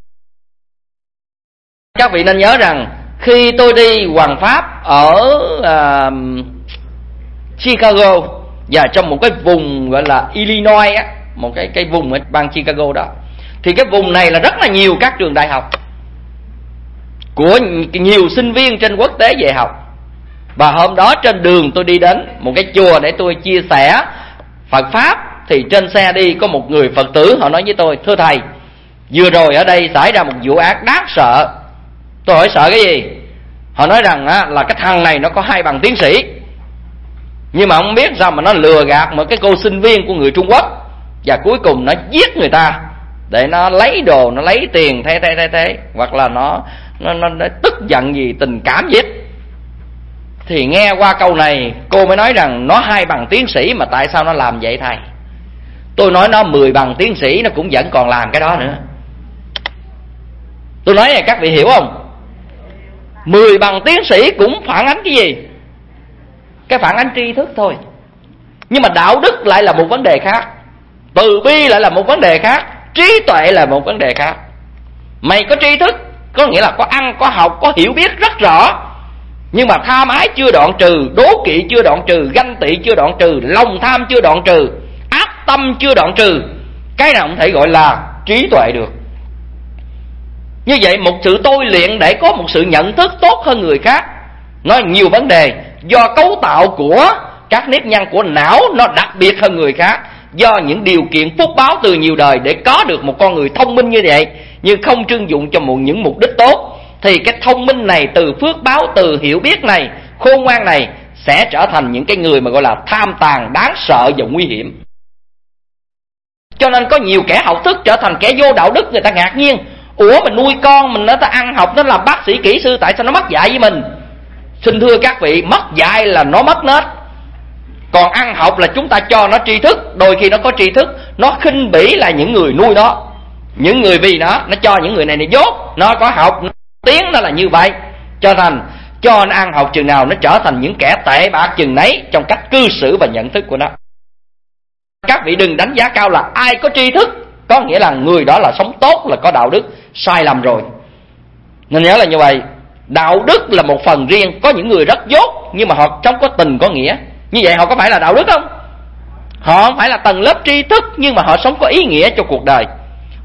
Các vị nên nhớ rằng khi tôi đi hoằng pháp ở Chicago và trong một cái vùng gọi là Illinois á, một cái vùng ở bang Chicago đó, thì cái vùng này là rất là nhiều các trường đại học của nhiều sinh viên trên quốc tế về học. Và hôm đó trên đường tôi đi đến một cái chùa để tôi chia sẻ Phật Pháp, thì trên xe đi có một người Phật tử, họ nói với tôi: thưa thầy, vừa rồi ở đây xảy ra một vụ án đáng sợ. Tôi hỏi sợ cái gì? Họ nói rằng là cái thằng này nó có 2 bằng tiến sĩ, nhưng mà không biết sao mà nó lừa gạt một cái cô sinh viên của người Trung Quốc, và cuối cùng nó giết người ta để nó lấy đồ, nó lấy tiền thế. Hoặc là nó tức giận gì, tình cảm giết. Thì nghe qua câu này, cô mới nói rằng nó 2 bằng tiến sĩ mà tại sao nó làm vậy thầy? Tôi nói nó 10 bằng tiến sĩ nó cũng vẫn còn làm cái đó nữa. Tôi nói này các vị hiểu không? 10 bằng tiến sĩ cũng phản ánh cái gì? Cái phản ánh tri thức thôi. Nhưng mà đạo đức lại là một vấn đề khác, từ bi lại là một vấn đề khác, trí tuệ là một vấn đề khác. Mày có tri thức có nghĩa là có ăn, có học, có hiểu biết rất rõ, nhưng mà tham ái chưa đoạn trừ, đố kỵ chưa đoạn trừ, ganh tị chưa đoạn trừ, lòng tham chưa đoạn trừ, ác tâm chưa đoạn trừ, cái nào không thể gọi là trí tuệ được. Như vậy một sự tôi luyện để có một sự nhận thức tốt hơn người khác, nó nhiều vấn đề. Do cấu tạo của các nếp nhăn của não nó đặc biệt hơn người khác, do những điều kiện phúc báo từ nhiều đời để có được một con người thông minh như vậy, nhưng không trưng dụng cho những mục đích tốt, thì cái thông minh này, từ phước báo, từ hiểu biết này, khôn ngoan này sẽ trở thành những cái người mà gọi là tham tàn, đáng sợ và nguy hiểm. Cho nên có nhiều kẻ học thức trở thành kẻ vô đạo đức. Người ta ngạc nhiên: ủa mình nuôi con mình, nó ta ăn học, nó là bác sĩ kỹ sư, tại sao nó mất dạy với mình? Xin thưa các vị, mất dạy là nó mất nết. Còn ăn học là chúng ta cho nó tri thức. Đôi khi nó có tri thức, nó khinh bỉ là những người nuôi nó, những người vì nó cho những người này dốt. Nó có học, tiếng nó là như vậy. Cho nên cho nó ăn học chừng nào, nó trở thành những kẻ tệ bạc chừng nấy trong cách cư xử và nhận thức của nó. Các vị đừng đánh giá cao là ai có tri thức có nghĩa là người đó là sống tốt, là có đạo đức. Sai lầm rồi. Nên nhớ là như vậy. Đạo đức là một phần riêng. Có những người rất dốt nhưng mà họ sống có tình có nghĩa. Như vậy họ có phải là đạo đức không? Họ không phải là tầng lớp tri thức, nhưng mà họ sống có ý nghĩa cho cuộc đời.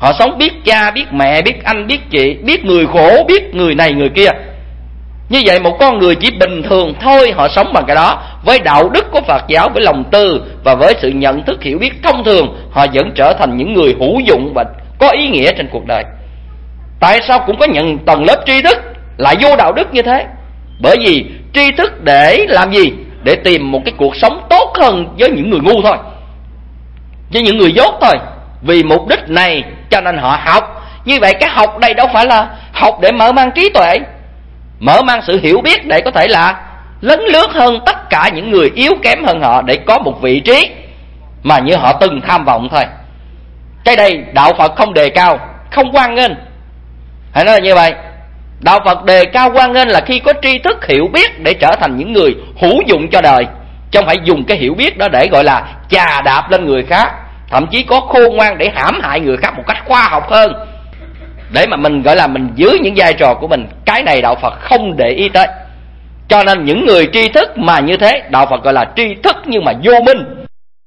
Họ sống biết cha, biết mẹ, biết anh, biết chị, biết người khổ, biết người này người kia. Như vậy một con người chỉ bình thường thôi, họ sống bằng cái đó, với đạo đức của Phật giáo, với lòng từ và với sự nhận thức hiểu biết thông thường, họ vẫn trở thành những người hữu dụng và có ý nghĩa trên cuộc đời. Tại sao cũng có những tầng lớp tri thức lại vô đạo đức như thế? Bởi vì tri thức để làm gì? Để tìm một cái cuộc sống tốt hơn với những người ngu thôi, với những người dốt thôi. Vì mục đích này cho nên họ học. Như vậy cái học đây đâu phải là học để mở mang trí tuệ, mở mang sự hiểu biết để có thể là lấn lướt hơn tất cả những người yếu kém hơn họ, để có một vị trí mà như họ từng tham vọng thôi. Cái đây đạo Phật không đề cao, không hoan nghênh. Hãy nói là như vậy. Đạo Phật đề cao hoan nghênh là khi có tri thức hiểu biết để trở thành những người hữu dụng cho đời, chứ không phải dùng cái hiểu biết đó để gọi là chà đạp lên người khác, thậm chí có khôn ngoan để hãm hại người khác một cách khoa học hơn, để mà mình gọi là mình giữ những vai trò của mình. Cái này đạo Phật không để ý tới. Cho nên những người tri thức mà như thế, đạo Phật gọi là tri thức nhưng mà vô minh.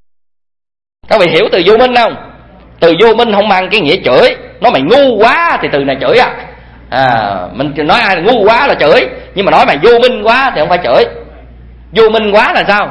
Các vị hiểu từ vô minh không? Từ vô minh không mang cái nghĩa chửi. Nói mày ngu quá thì từ này chửi mình nói ai là ngu quá là chửi, nhưng mà nói mày vô minh quá thì không phải chửi. Vô minh quá là sao?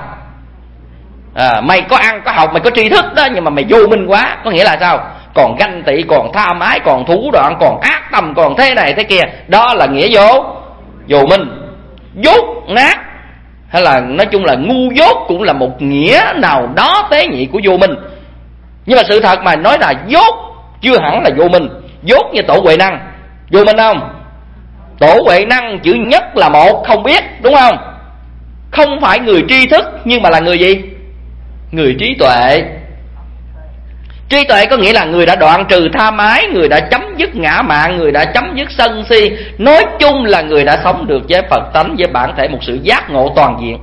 Mày có ăn có học, mày có tri thức đó, nhưng mà mày vô minh quá có nghĩa là sao? Còn ganh tị, còn tham ái, còn thủ đoạn, còn ác tâm, còn thế này thế kia. Đó là nghĩa vô minh. Dốt nát, hay là nói chung là ngu dốt cũng là một nghĩa nào đó tế nhị của vô minh. Nhưng mà sự thật mà nói là dốt chưa hẳn là vô minh. Dốt như Tổ Huệ Năng vô minh không? Tổ Huệ Năng chữ nhất là một, không biết, đúng không? Không phải người tri thức, nhưng mà là người gì? Người trí tuệ. Trí tuệ có nghĩa là người đã đoạn trừ tham ái, người đã chấm dứt ngã mạn, người đã chấm dứt sân si. Nói chung là người đã sống được với Phật tánh, với bản thể một sự giác ngộ toàn diện.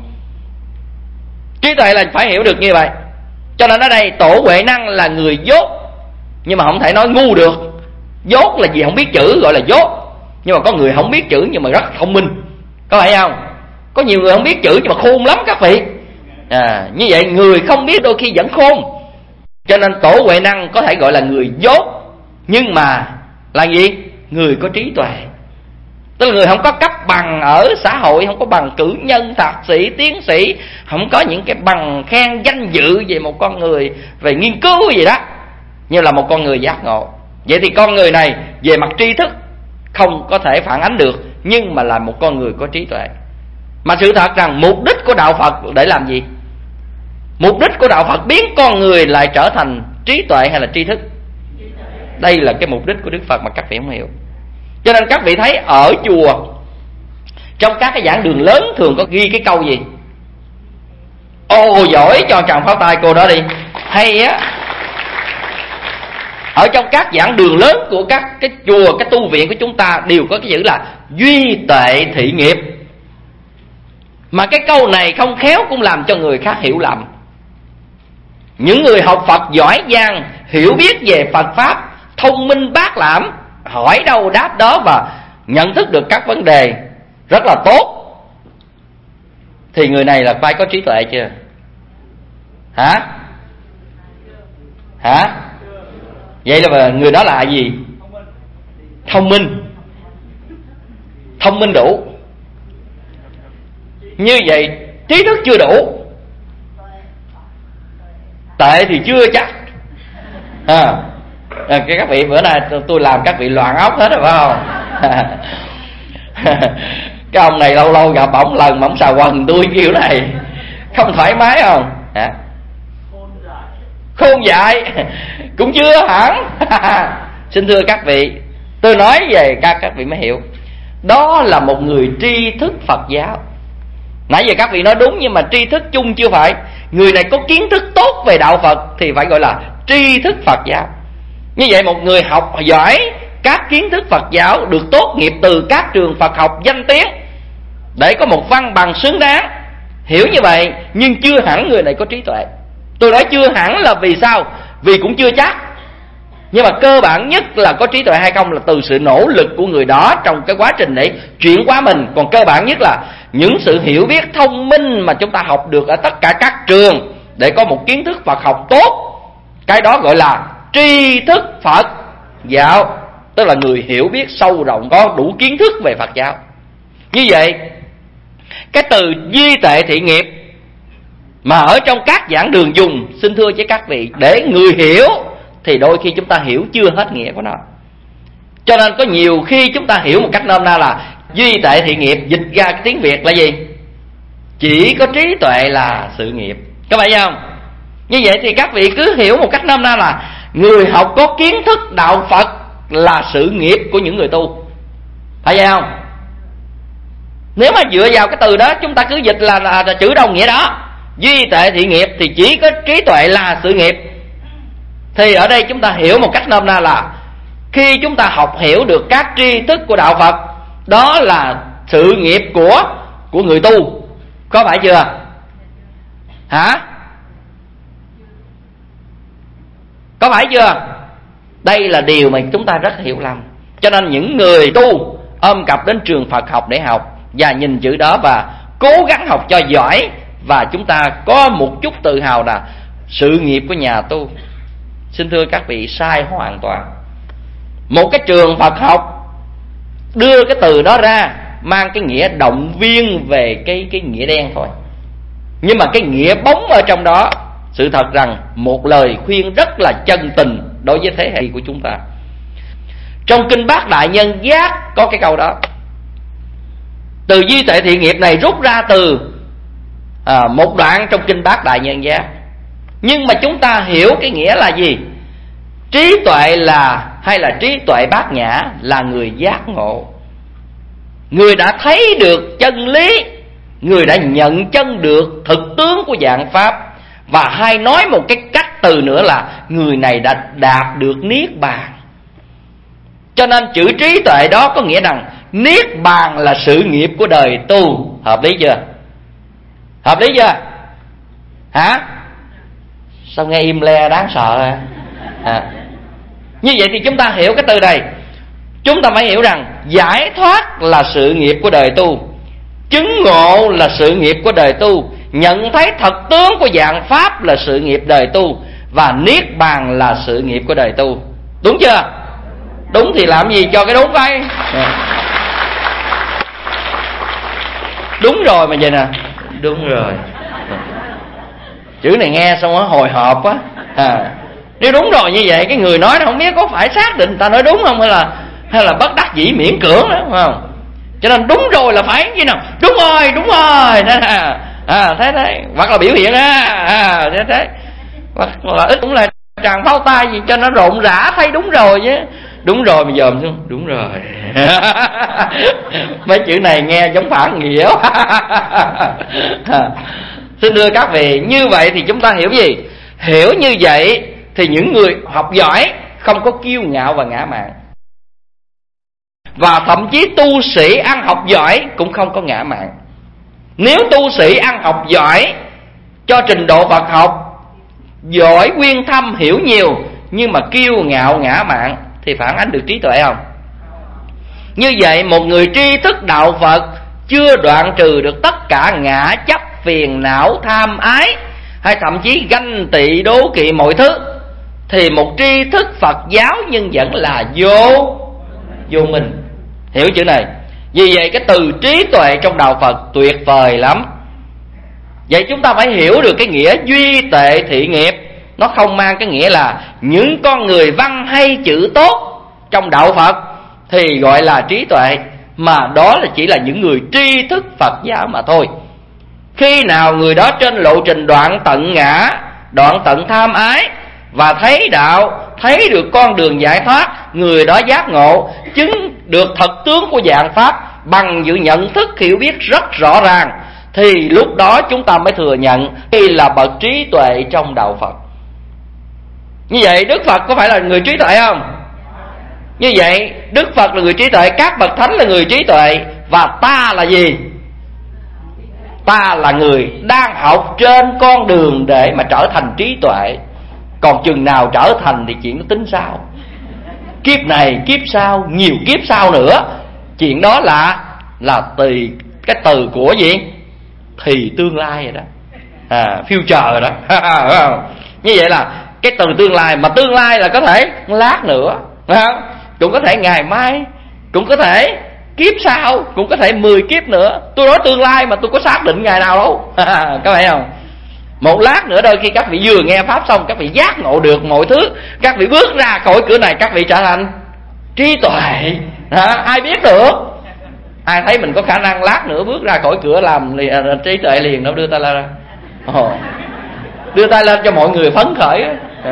Trí tuệ là phải hiểu được như vậy. Cho nên ở đây Tổ Huệ Năng là người dốt, nhưng mà không thể nói ngu được. Dốt là gì? Không biết chữ gọi là dốt. Nhưng mà có người không biết chữ nhưng mà rất thông minh, có phải không? Có nhiều người không biết chữ nhưng mà khôn lắm các vị. Như vậy người không biết đôi khi vẫn khôn. Cho nên Tổ Huệ Năng có thể gọi là người dốt, nhưng mà là gì? Người có trí tuệ. Tức là người không có cấp bằng ở xã hội, không có bằng cử nhân, thạc sĩ, tiến sĩ, không có những cái bằng khen danh dự về một con người, về nghiên cứu gì đó, như là một con người giác ngộ. Vậy thì con người này về mặt tri thức không có thể phản ánh được, nhưng mà là một con người có trí tuệ. Mà sự thật rằng mục đích của đạo Phật để làm gì? Mục đích của đạo Phật biến con người lại trở thành trí tuệ hay là tri thức? Đây là cái mục đích của Đức Phật mà các vị không hiểu. Cho nên các vị thấy ở chùa, trong các cái giảng đường lớn thường có ghi cái câu gì? Ồ giỏi, cho chàng pháo tay cô đó đi. Hay á. Ở trong các giảng đường lớn của các cái chùa, cái tu viện của chúng ta đều có cái chữ là duy tuệ thị nghiệp. Mà cái câu này không khéo cũng làm cho người khác hiểu lầm. Những người học Phật giỏi giang, hiểu biết về Phật Pháp, thông minh bác lãm, hỏi đâu đáp đó và nhận thức được các vấn đề rất là tốt, thì người này là phải có trí tuệ chưa? Hả? Vậy là người đó là gì? Thông minh. Thông minh đủ. Như vậy trí thức chưa đủ, tệ thì chưa chắc. Các vị bữa nay tôi làm các vị loạn óc hết rồi phải không? Cái ông này lâu lâu gặp ổng lần mà ổng xà quần tôi kiểu này không thoải mái không? Khôn dại cũng chưa hẳn. Xin thưa các vị, tôi nói về các vị mới hiểu. Đó là một người tri thức Phật giáo. Nãy giờ các vị nói đúng, nhưng mà tri thức chung chưa phải. Người này có kiến thức tốt về đạo Phật thì phải gọi là tri thức Phật giáo. Như vậy một người học giỏi các kiến thức Phật giáo, được tốt nghiệp từ các trường Phật học danh tiếng để có một văn bằng xứng đáng, hiểu như vậy, nhưng chưa hẳn người này có trí tuệ. Tôi nói chưa hẳn là vì sao? Vì cũng chưa chắc. Nhưng mà cơ bản nhất là có trí tuệ hay không là từ sự nỗ lực của người đó trong cái quá trình để chuyển hóa mình. Còn cơ bản nhất là những sự hiểu biết thông minh mà chúng ta học được ở tất cả các trường để có một kiến thức Phật học tốt. Cái đó gọi là tri thức Phật giáo, tức là người hiểu biết sâu rộng, có đủ kiến thức về Phật giáo. Như vậy, cái từ duy tệ thị nghiệp mà ở trong các giảng đường dùng, xin thưa với các vị, để người hiểu thì đôi khi chúng ta hiểu chưa hết nghĩa của nó. Cho nên có nhiều khi chúng ta hiểu một cách nôm na là duy tệ thị nghiệp, dịch ra cái tiếng Việt là gì? Chỉ có trí tuệ là sự nghiệp. Có phải không? Như vậy thì các vị cứ hiểu một cách nôm na là người học có kiến thức đạo Phật là sự nghiệp của những người tu. Phải vậy không? Nếu mà dựa vào cái từ đó chúng ta cứ dịch là chữ đồng nghĩa đó, duy tệ thị nghiệp thì chỉ có trí tuệ là sự nghiệp. Thì ở đây chúng ta hiểu một cách nôm na là khi chúng ta học hiểu được các tri thức của đạo Phật, đó là sự nghiệp của người tu. Có phải chưa? Hả? Có phải chưa? Đây là điều mà chúng ta rất hiểu lầm. Cho nên những người tu ôm cặp đến trường Phật học để học và nhìn chữ đó và cố gắng học cho giỏi, và chúng ta có một chút tự hào là sự nghiệp của nhà tu. Xin thưa các vị, sai hoàn toàn. Một cái trường Phật học đưa cái từ đó ra mang cái nghĩa động viên về cái nghĩa đen thôi. Nhưng mà cái nghĩa bóng ở trong đó, sự thật rằng một lời khuyên rất là chân tình đối với thế hệ của chúng ta. Trong Kinh Bát Đại Nhân Giác có cái câu đó. Từ duy tệ thị nghiệp này rút ra từ một đoạn trong Kinh Bát Đại Nhân Giác. Nhưng mà chúng ta hiểu cái nghĩa là gì? Trí tuệ hay là trí tuệ bát nhã là người giác ngộ, người đã thấy được chân lý, người đã nhận chân được thực tướng của vạn pháp. Và hay nói một cái cách từ nữa là người này đã đạt được niết bàn. Cho nên chữ trí tuệ đó có nghĩa rằng niết bàn là sự nghiệp của đời tu. Hợp lý chưa? Hợp lý chưa? Hả? Sao nghe im le đáng sợ Như vậy thì chúng ta hiểu cái từ này, chúng ta phải hiểu rằng giải thoát là sự nghiệp của đời tu, chứng ngộ là sự nghiệp của đời tu, nhận thấy thật tướng của vạn pháp là sự nghiệp đời tu, và niết bàn là sự nghiệp của đời tu. Đúng chưa? Đúng thì làm gì cho cái đúng vậy? Đúng rồi mà vậy nè. Đúng rồi. Chữ này nghe xong nó hồi hộp quá. Nếu đúng rồi như vậy, cái người nói nó không biết có phải xác định ta nói đúng không, hay là bất đắc dĩ miễn cưỡng đó, phải không? Cho nên đúng rồi là phải như nào? Đúng rồi, đúng rồi. Thế. Hoặc là biểu hiện thế. Hoặc là ít cũng là tràng pháo tay gì cho nó rộn rã, thấy đúng rồi chứ. Đúng rồi mà dòm xuống. Đúng rồi. Mấy chữ này nghe giống phản nghĩa. Xin thưa các vị, như vậy thì chúng ta hiểu gì? Hiểu như vậy thì những người học giỏi không có kiêu ngạo và ngã mạn. Và thậm chí tu sĩ ăn học giỏi cũng không có ngã mạn. Nếu tu sĩ ăn học giỏi cho trình độ Phật học, giỏi quyên thâm hiểu nhiều, nhưng mà kiêu ngạo ngã mạn thì phản ánh được trí tuệ không? Như vậy một người tri thức đạo Phật chưa đoạn trừ được tất cả ngã chấp, phiền não, tham ái, hay thậm chí ganh tị, đố kỵ mọi thứ, thì một tri thức Phật giáo nhưng vẫn là vô minh. Hiểu chữ này? Vì vậy cái từ trí tuệ trong đạo Phật tuyệt vời lắm. Vậy chúng ta phải hiểu được cái nghĩa duy tệ thị nghiệp. Nó không mang cái nghĩa là những con người văn hay chữ tốt trong đạo Phật thì gọi là trí tuệ, mà đó là chỉ là những người tri thức Phật giáo mà thôi. Khi nào người đó trên lộ trình đoạn tận ngã, đoạn tận tham ái, và thấy đạo, thấy được con đường giải thoát, người đó giác ngộ, chứng được thật tướng của vạn pháp bằng những nhận thức hiểu biết rất rõ ràng, thì lúc đó chúng ta mới thừa nhận đây là bậc trí tuệ trong đạo Phật. Như vậy Đức Phật có phải là người trí tuệ không? Như vậy Đức Phật là người trí tuệ, các bậc thánh là người trí tuệ, và ta là gì? Ta là người đang học trên con đường để mà trở thành trí tuệ. Còn chừng nào trở thành thì chuyện nó tính sao. Kiếp này, kiếp sau, nhiều kiếp sau nữa. Chuyện đó là tùy cái từ của gì? Thì tương lai rồi đó, future rồi đó. Như vậy là cái từ tương lai, mà tương lai là có thể lát nữa, phải không? Cũng có thể ngày mai, cũng có thể kiếp sau, cũng có thể 10 kiếp nữa. Tôi nói tương lai mà tôi có xác định ngày nào đâu. Các bạn thấy không? Một lát nữa đôi khi các vị vừa nghe pháp xong, các vị giác ngộ được mọi thứ, các vị bước ra khỏi cửa này, các vị trở thành trí tuệ. Ai biết được? Ai thấy mình có khả năng lát nữa bước ra khỏi cửa làm trí tuệ liền đâu, đưa tay lên ra. Đưa tay lên cho mọi người phấn khởi.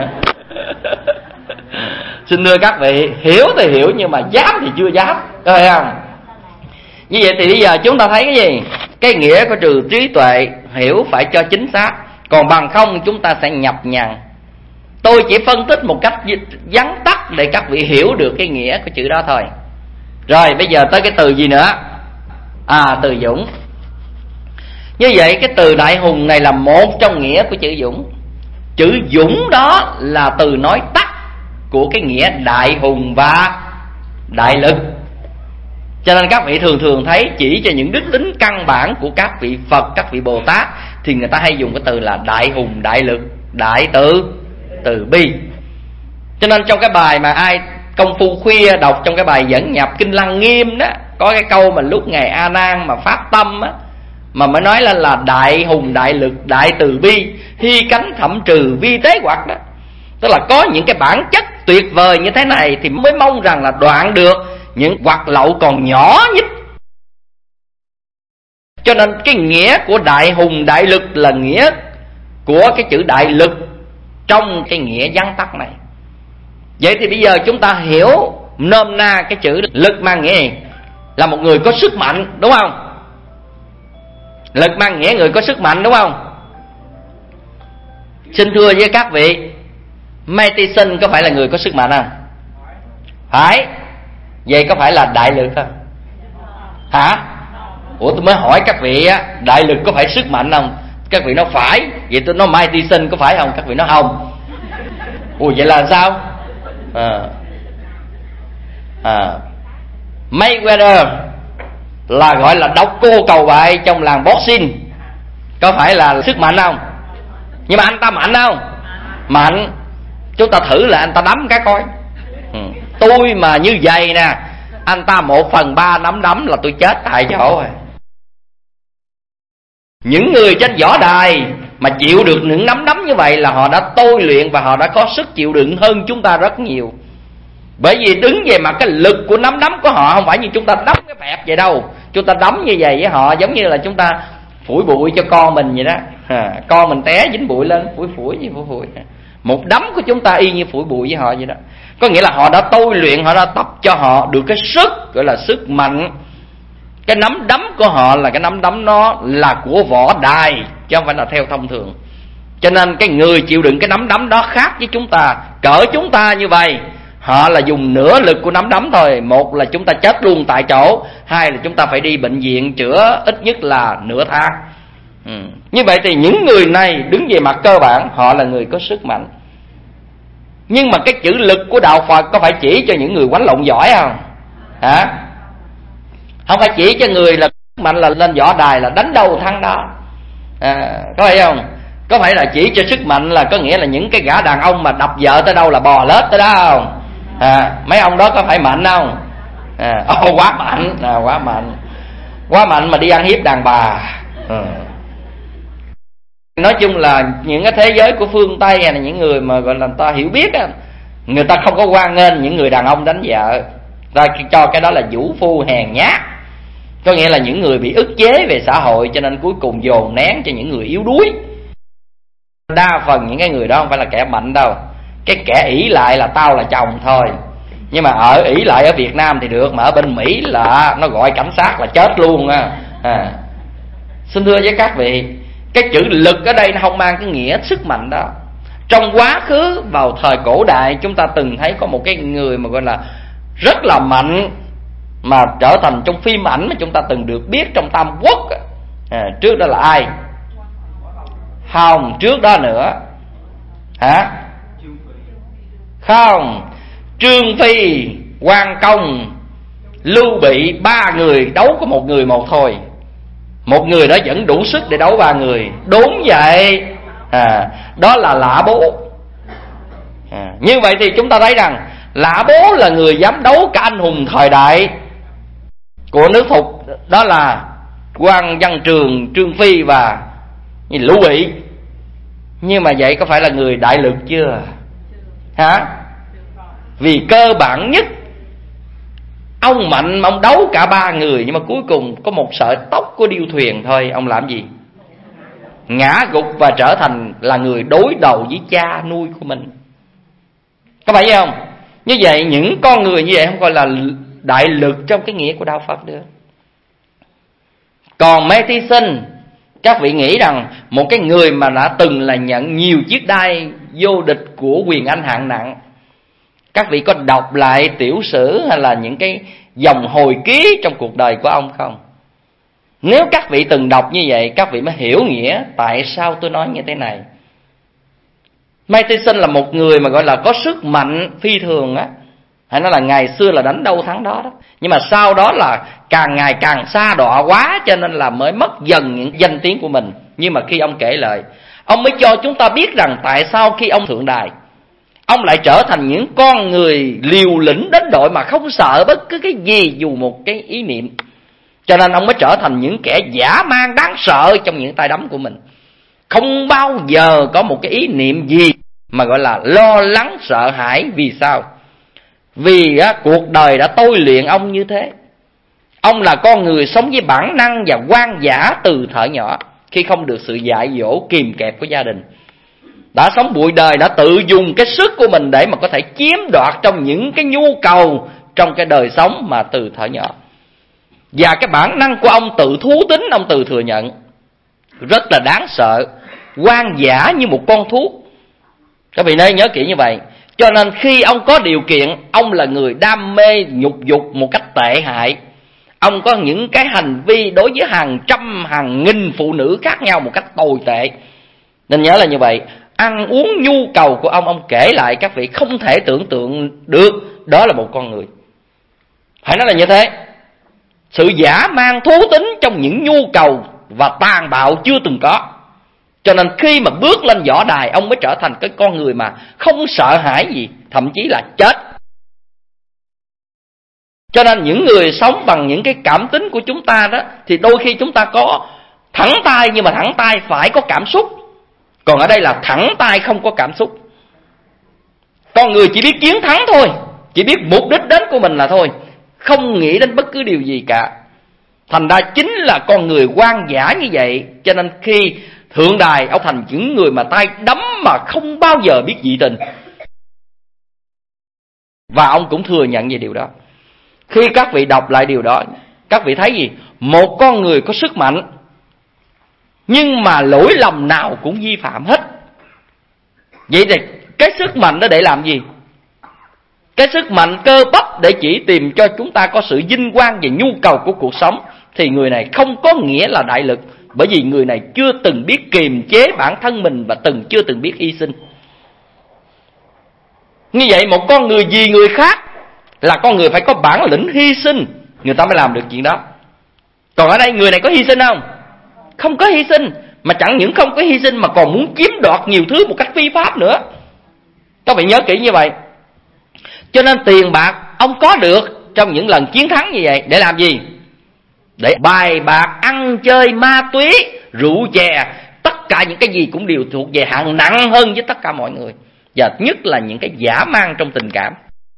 Xin thưa các vị, hiểu thì hiểu nhưng mà dám thì chưa dám, có phải không? Như vậy thì bây giờ chúng ta thấy cái gì? Cái nghĩa của từ trí tuệ hiểu phải cho chính xác, còn bằng không chúng ta sẽ nhập nhằng. Tôi chỉ phân tích một cách vắn tắt để các vị hiểu được cái nghĩa của chữ đó thôi. Rồi bây giờ tới cái từ gì nữa? Từ dũng. Như vậy cái từ đại hùng này là một trong nghĩa của chữ dũng. Chữ dũng đó là từ nói tắt của cái nghĩa đại hùng và đại lực. Cho nên các vị thường thường thấy chỉ cho những đức tính căn bản của các vị Phật, các vị Bồ Tát thì người ta hay dùng cái từ là đại hùng, đại lực, đại từ bi. Cho nên trong cái bài mà ai công phu khuya đọc trong cái bài dẫn nhập Kinh Lăng Nghiêm đó, có cái câu mà lúc Ngài A Nan mà phát tâm á, mà mới nói lên là đại hùng, đại lực, đại từ bi, hy cánh thẩm trừ vi tế hoặc đó. Tức là có những cái bản chất tuyệt vời như thế này thì mới mong rằng là đoạn được những hoặc lậu còn nhỏ nhất. Cho nên cái nghĩa của đại hùng đại lực là nghĩa của cái chữ đại lực trong cái nghĩa vắn tắt này. Vậy thì bây giờ chúng ta hiểu nôm na cái chữ lực mang nghĩa gì? Là một người có sức mạnh, đúng không? Lực mang nghĩa người có sức mạnh, đúng không? Xin thưa với các vị, Mike Tyson có phải là người có sức mạnh không? Phải. Vậy có phải là đại lực không? Hả? Ủa tôi mới hỏi các vị á, đại lực có phải sức mạnh không? Các vị nói phải. Vậy tôi nói Mike Tyson có phải không? Các vị nói không. Ủa vậy là sao? Mayweather là gọi là độc cô cầu bại trong làng boxing, có phải là sức mạnh không? Nhưng mà anh ta mạnh không? Mạnh. Chúng ta thử là anh ta đấm cái coi. Tôi mà như vậy nè, anh ta 1/3 nắm đấm là tôi chết tại chỗ rồi. Những người trên võ đài mà chịu được những nắm đấm như vậy là họ đã tôi luyện và họ đã có sức chịu đựng hơn chúng ta rất nhiều. Bởi vì đứng về mặt cái lực của nắm đấm của họ không phải như chúng ta đấm cái phẹp vậy đâu. Chúng ta đấm như vậy với họ giống như là chúng ta phủi bụi cho con mình vậy đó. Con mình té dính bụi lên phủi. Một đấm của chúng ta y như phủi bụi với họ vậy đó. Có nghĩa là họ đã tôi luyện, họ đã tập cho họ được cái sức, gọi là sức mạnh. Cái nắm đấm của họ là cái nắm đấm nó là của võ đài, chứ không phải là theo thông thường. Cho nên cái người chịu đựng cái nắm đấm đó khác với chúng ta. Cỡ chúng ta như vậy, họ là dùng nửa lực của nắm đấm thôi. Một là chúng ta chết luôn tại chỗ, hai là chúng ta phải đi bệnh viện chữa ít nhất là nửa tháng. Như vậy thì những người này đứng về mặt cơ bản họ là người có sức mạnh. Nhưng mà cái chữ lực của đạo Phật có phải chỉ cho những người quánh lộn giỏi không? Hả? Không phải chỉ cho người là sức mạnh là lên võ đài là đánh đâu thắng đó. Có phải không? Có phải là chỉ cho sức mạnh là có nghĩa là những cái gã đàn ông mà đập vợ tới đâu là bò lết tới đó không? Mấy ông đó có phải mạnh không? Quá mạnh, quá mạnh mà đi ăn hiếp đàn bà. Nói chung là những cái thế giới của phương Tây hay là những người mà gọi là người ta hiểu biết á, người ta không có hoan nghênh những người đàn ông đánh vợ, ta cho cái đó là vũ phu hèn nhát. Có nghĩa là những người bị ức chế về xã hội, cho nên cuối cùng dồn nén cho những người yếu đuối. Đa phần những cái người đó không phải là kẻ mạnh đâu. Cái kẻ ỷ lại là tao là chồng thôi. Nhưng mà ở ỷ lại ở Việt Nam thì được, mà ở bên Mỹ là nó gọi cảnh sát là chết luôn á. Xin thưa với các vị, cái chữ lực ở đây nó không mang cái nghĩa sức mạnh đó. Trong quá khứ vào thời cổ đại chúng ta từng thấy có một cái người mà gọi là rất là mạnh, mà trở thành trong phim ảnh mà chúng ta từng được biết trong Tam Quốc. Trước đó là ai? Không, trước đó nữa. Hả? Không, Trương Phi, Quan Công, Lưu Bị, 3 người đấu có một người một thôi. Một người đó vẫn đủ sức để đấu 3 người. Đúng vậy. Đó là Lã Bố. Như vậy thì chúng ta thấy rằng Lã Bố là người dám đấu cả anh hùng thời đại của nước Thục, đó là Quan Văn Trường, Trương Phi và Lưu Bị. Nhưng mà vậy có phải là người đại lực chưa? Hả? Vì cơ bản nhất, ông mạnh mà ông đấu cả ba người, nhưng mà cuối cùng có một sợi tóc của điêu thuyền thôi, ông làm gì? Ngã gục và trở thành là người đối đầu với cha nuôi của mình. Có phải vậy không? Như vậy những con người như vậy không gọi là đại lực trong cái nghĩa của đạo Phật nữa. Còn mê thi sinh, các vị nghĩ rằng một cái người mà đã từng là nhận nhiều chiếc đai vô địch của Quyền Anh hạng nặng, các vị có đọc lại tiểu sử hay là những cái dòng hồi ký trong cuộc đời của ông không? Nếu các vị từng đọc như vậy, các vị mới hiểu nghĩa tại sao tôi nói như thế này. Mai Tây Sinh là một người mà gọi là có sức mạnh phi thường á. Hay nói là ngày xưa là đánh đâu thắng đó đó. Nhưng mà sau đó là càng ngày càng sa đọa quá, cho nên là mới mất dần những danh tiếng của mình. Nhưng mà khi ông kể lại, ông mới cho chúng ta biết rằng tại sao khi ông thượng đài, ông lại trở thành những con người liều lĩnh đến độ mà không sợ bất cứ cái gì, dù một cái ý niệm. Cho nên ông mới trở thành những kẻ dã man đáng sợ trong những tay đấm của mình. Không bao giờ có một cái ý niệm gì mà gọi là lo lắng sợ hãi. Vì sao? Vì cuộc đời đã tôi luyện ông như thế. Ông là con người sống với bản năng và hoang dã từ thuở nhỏ, khi không được sự dạy dỗ kìm kẹp của gia đình. Đã sống bụi đời, đã tự dùng cái sức của mình để mà có thể chiếm đoạt trong những cái nhu cầu trong cái đời sống mà từ thuở nhỏ. Và cái bản năng của ông tự thú tính, ông tự thừa nhận, rất là đáng sợ, hoang dã như một con thú. Các vị nên nhớ kỹ như vậy. Cho nên khi ông có điều kiện, ông là người đam mê nhục dục một cách tệ hại. Ông có những cái hành vi đối với hàng trăm, hàng nghìn phụ nữ khác nhau một cách tồi tệ. Nên nhớ là như vậy. Ăn uống nhu cầu của ông kể lại các vị không thể tưởng tượng được đó là một con người. Phải nói là như thế. Sự dã man thú tính trong những nhu cầu và tàn bạo chưa từng có. Cho nên khi mà bước lên võ đài, ông mới trở thành cái con người mà không sợ hãi gì, thậm chí là chết. Cho nên những người sống bằng những cái cảm tính của chúng ta đó, thì đôi khi chúng ta có thẳng tay, nhưng mà thẳng tay phải có cảm xúc. Còn ở đây là thẳng tay không có cảm xúc. Con người chỉ biết chiến thắng thôi, chỉ biết mục đích đến của mình là thôi, không nghĩ đến bất cứ điều gì cả. Thành ra chính là con người hoang dã như vậy. Cho nên khi thượng đài, ông thành những người mà tay đấm mà không bao giờ biết dị tình. Và ông cũng thừa nhận về điều đó. Khi các vị đọc lại điều đó, các vị thấy gì? Một con người có sức mạnh, nhưng mà lỗi lầm nào cũng vi phạm hết. Vậy thì cái sức mạnh đó để làm gì? Cái sức mạnh cơ bắp để chỉ tìm cho chúng ta có sự vinh quang về nhu cầu của cuộc sống, thì người này không có nghĩa là đại lực. Bởi vì người này chưa từng biết kiềm chế bản thân mình và chưa từng biết hy sinh. Như vậy một con người vì người khác là con người phải có bản lĩnh hy sinh, người ta mới làm được chuyện đó. Còn ở đây người này có hy sinh không? Không có hy sinh. Mà chẳng những không có hy sinh mà còn muốn chiếm đoạt nhiều thứ một cách phi pháp nữa. Các bạn nhớ kỹ như vậy. Cho nên tiền bạc ông có được trong những lần chiến thắng như vậy để làm gì? Để bài bạc, ăn chơi, ma túy, rượu chè, tất cả những cái gì cũng đều thuộc về hạng nặng hơn với tất cả mọi người. Và nhất là những cái dã man trong tình cảm.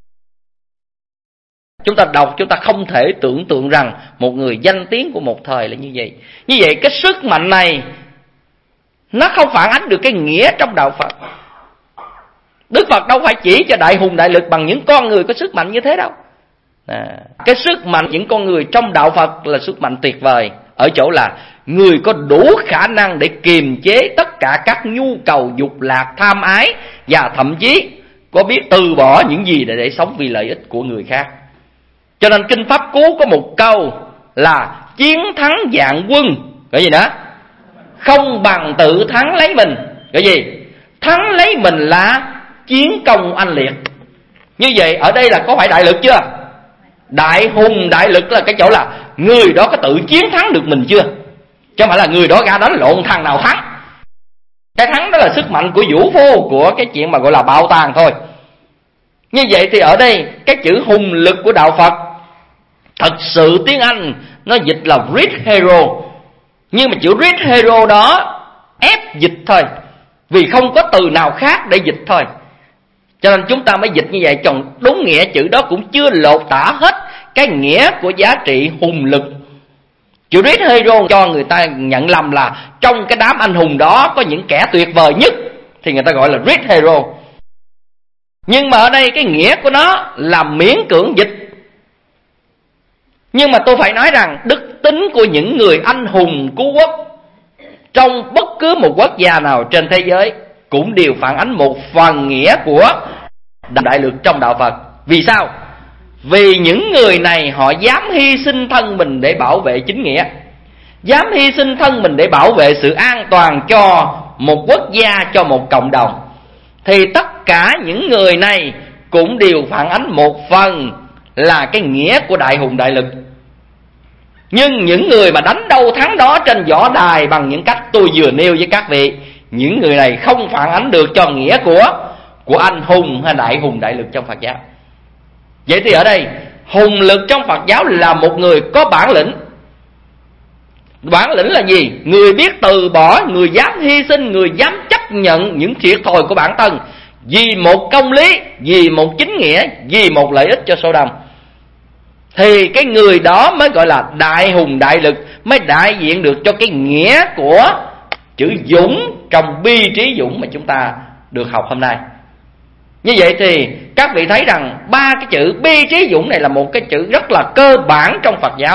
Chúng ta đọc, chúng ta không thể tưởng tượng rằng một người danh tiếng của một thời là như vậy. Như vậy cái sức mạnh này nó không phản ánh được cái nghĩa trong đạo Phật. Đức Phật đâu phải chỉ cho đại hùng đại lực bằng những con người có sức mạnh như thế đâu. Cái sức mạnh những con người trong đạo Phật là sức mạnh tuyệt vời, ở chỗ là người có đủ khả năng để kiềm chế tất cả các nhu cầu dục lạc tham ái, và thậm chí có biết từ bỏ những gì để sống vì lợi ích của người khác. Cho nên Kinh Pháp Cú có một câu là chiến thắng vạn quân. Cái gì đó? Không bằng tự thắng lấy mình. Cái gì? Thắng lấy mình là chiến công oanh liệt. Như vậy ở đây là có phải đại lực chưa? Đại hùng đại lực là cái chỗ là người đó có tự chiến thắng được mình chưa, chứ không phải là người đó ra đánh lộn thằng nào thắng. Cái thắng đó là sức mạnh của vũ phu, của cái chuyện mà gọi là bạo tàn thôi. Như vậy thì ở đây cái chữ hùng lực của đạo Phật, thật sự tiếng Anh nó dịch là great hero, nhưng mà chữ great hero đó ép dịch thôi, vì không có từ nào khác để dịch thôi, cho nên chúng ta mới dịch như vậy. Còn đúng nghĩa chữ đó cũng chưa lột tả hết cái nghĩa của giá trị hùng lực. Chữ great hero cho người ta nhận lầm là trong cái đám anh hùng đó có những kẻ tuyệt vời nhất, thì người ta gọi là great hero. Nhưng mà ở đây cái nghĩa của nó là miễn cưỡng dịch. Nhưng mà tôi phải nói rằng đức tính của những người anh hùng cứu quốc trong bất cứ một quốc gia nào trên thế giới cũng đều phản ánh một phần nghĩa của đại lực trong đạo Phật. Vì sao? Vì những người này họ dám hy sinh thân mình để bảo vệ chính nghĩa, dám hy sinh thân mình để bảo vệ sự an toàn cho một quốc gia, cho một cộng đồng. Thì tất cả những người này cũng đều phản ánh một phần là cái nghĩa của đại hùng đại lực. Nhưng những người mà đánh đâu thắng đó trên võ đài bằng những cách tôi vừa nêu với các vị, những người này không phản ánh được cho nghĩa của anh hùng hay đại hùng đại lực trong Phật giáo. Vậy thì ở đây hùng lực trong Phật giáo là một người có bản lĩnh. Bản lĩnh là gì? Người biết từ bỏ, người dám hy sinh, người dám chấp nhận những thiệt thòi của bản thân vì một công lý, vì một chính nghĩa, vì một lợi ích cho số đông. Thì cái người đó mới gọi là đại hùng đại lực, mới đại diện được cho cái nghĩa của chữ dũng trong bi trí dũng mà chúng ta được học hôm nay. Như vậy thì các vị thấy rằng ba cái chữ bi trí dũng này là một cái chữ rất là cơ bản trong Phật giáo,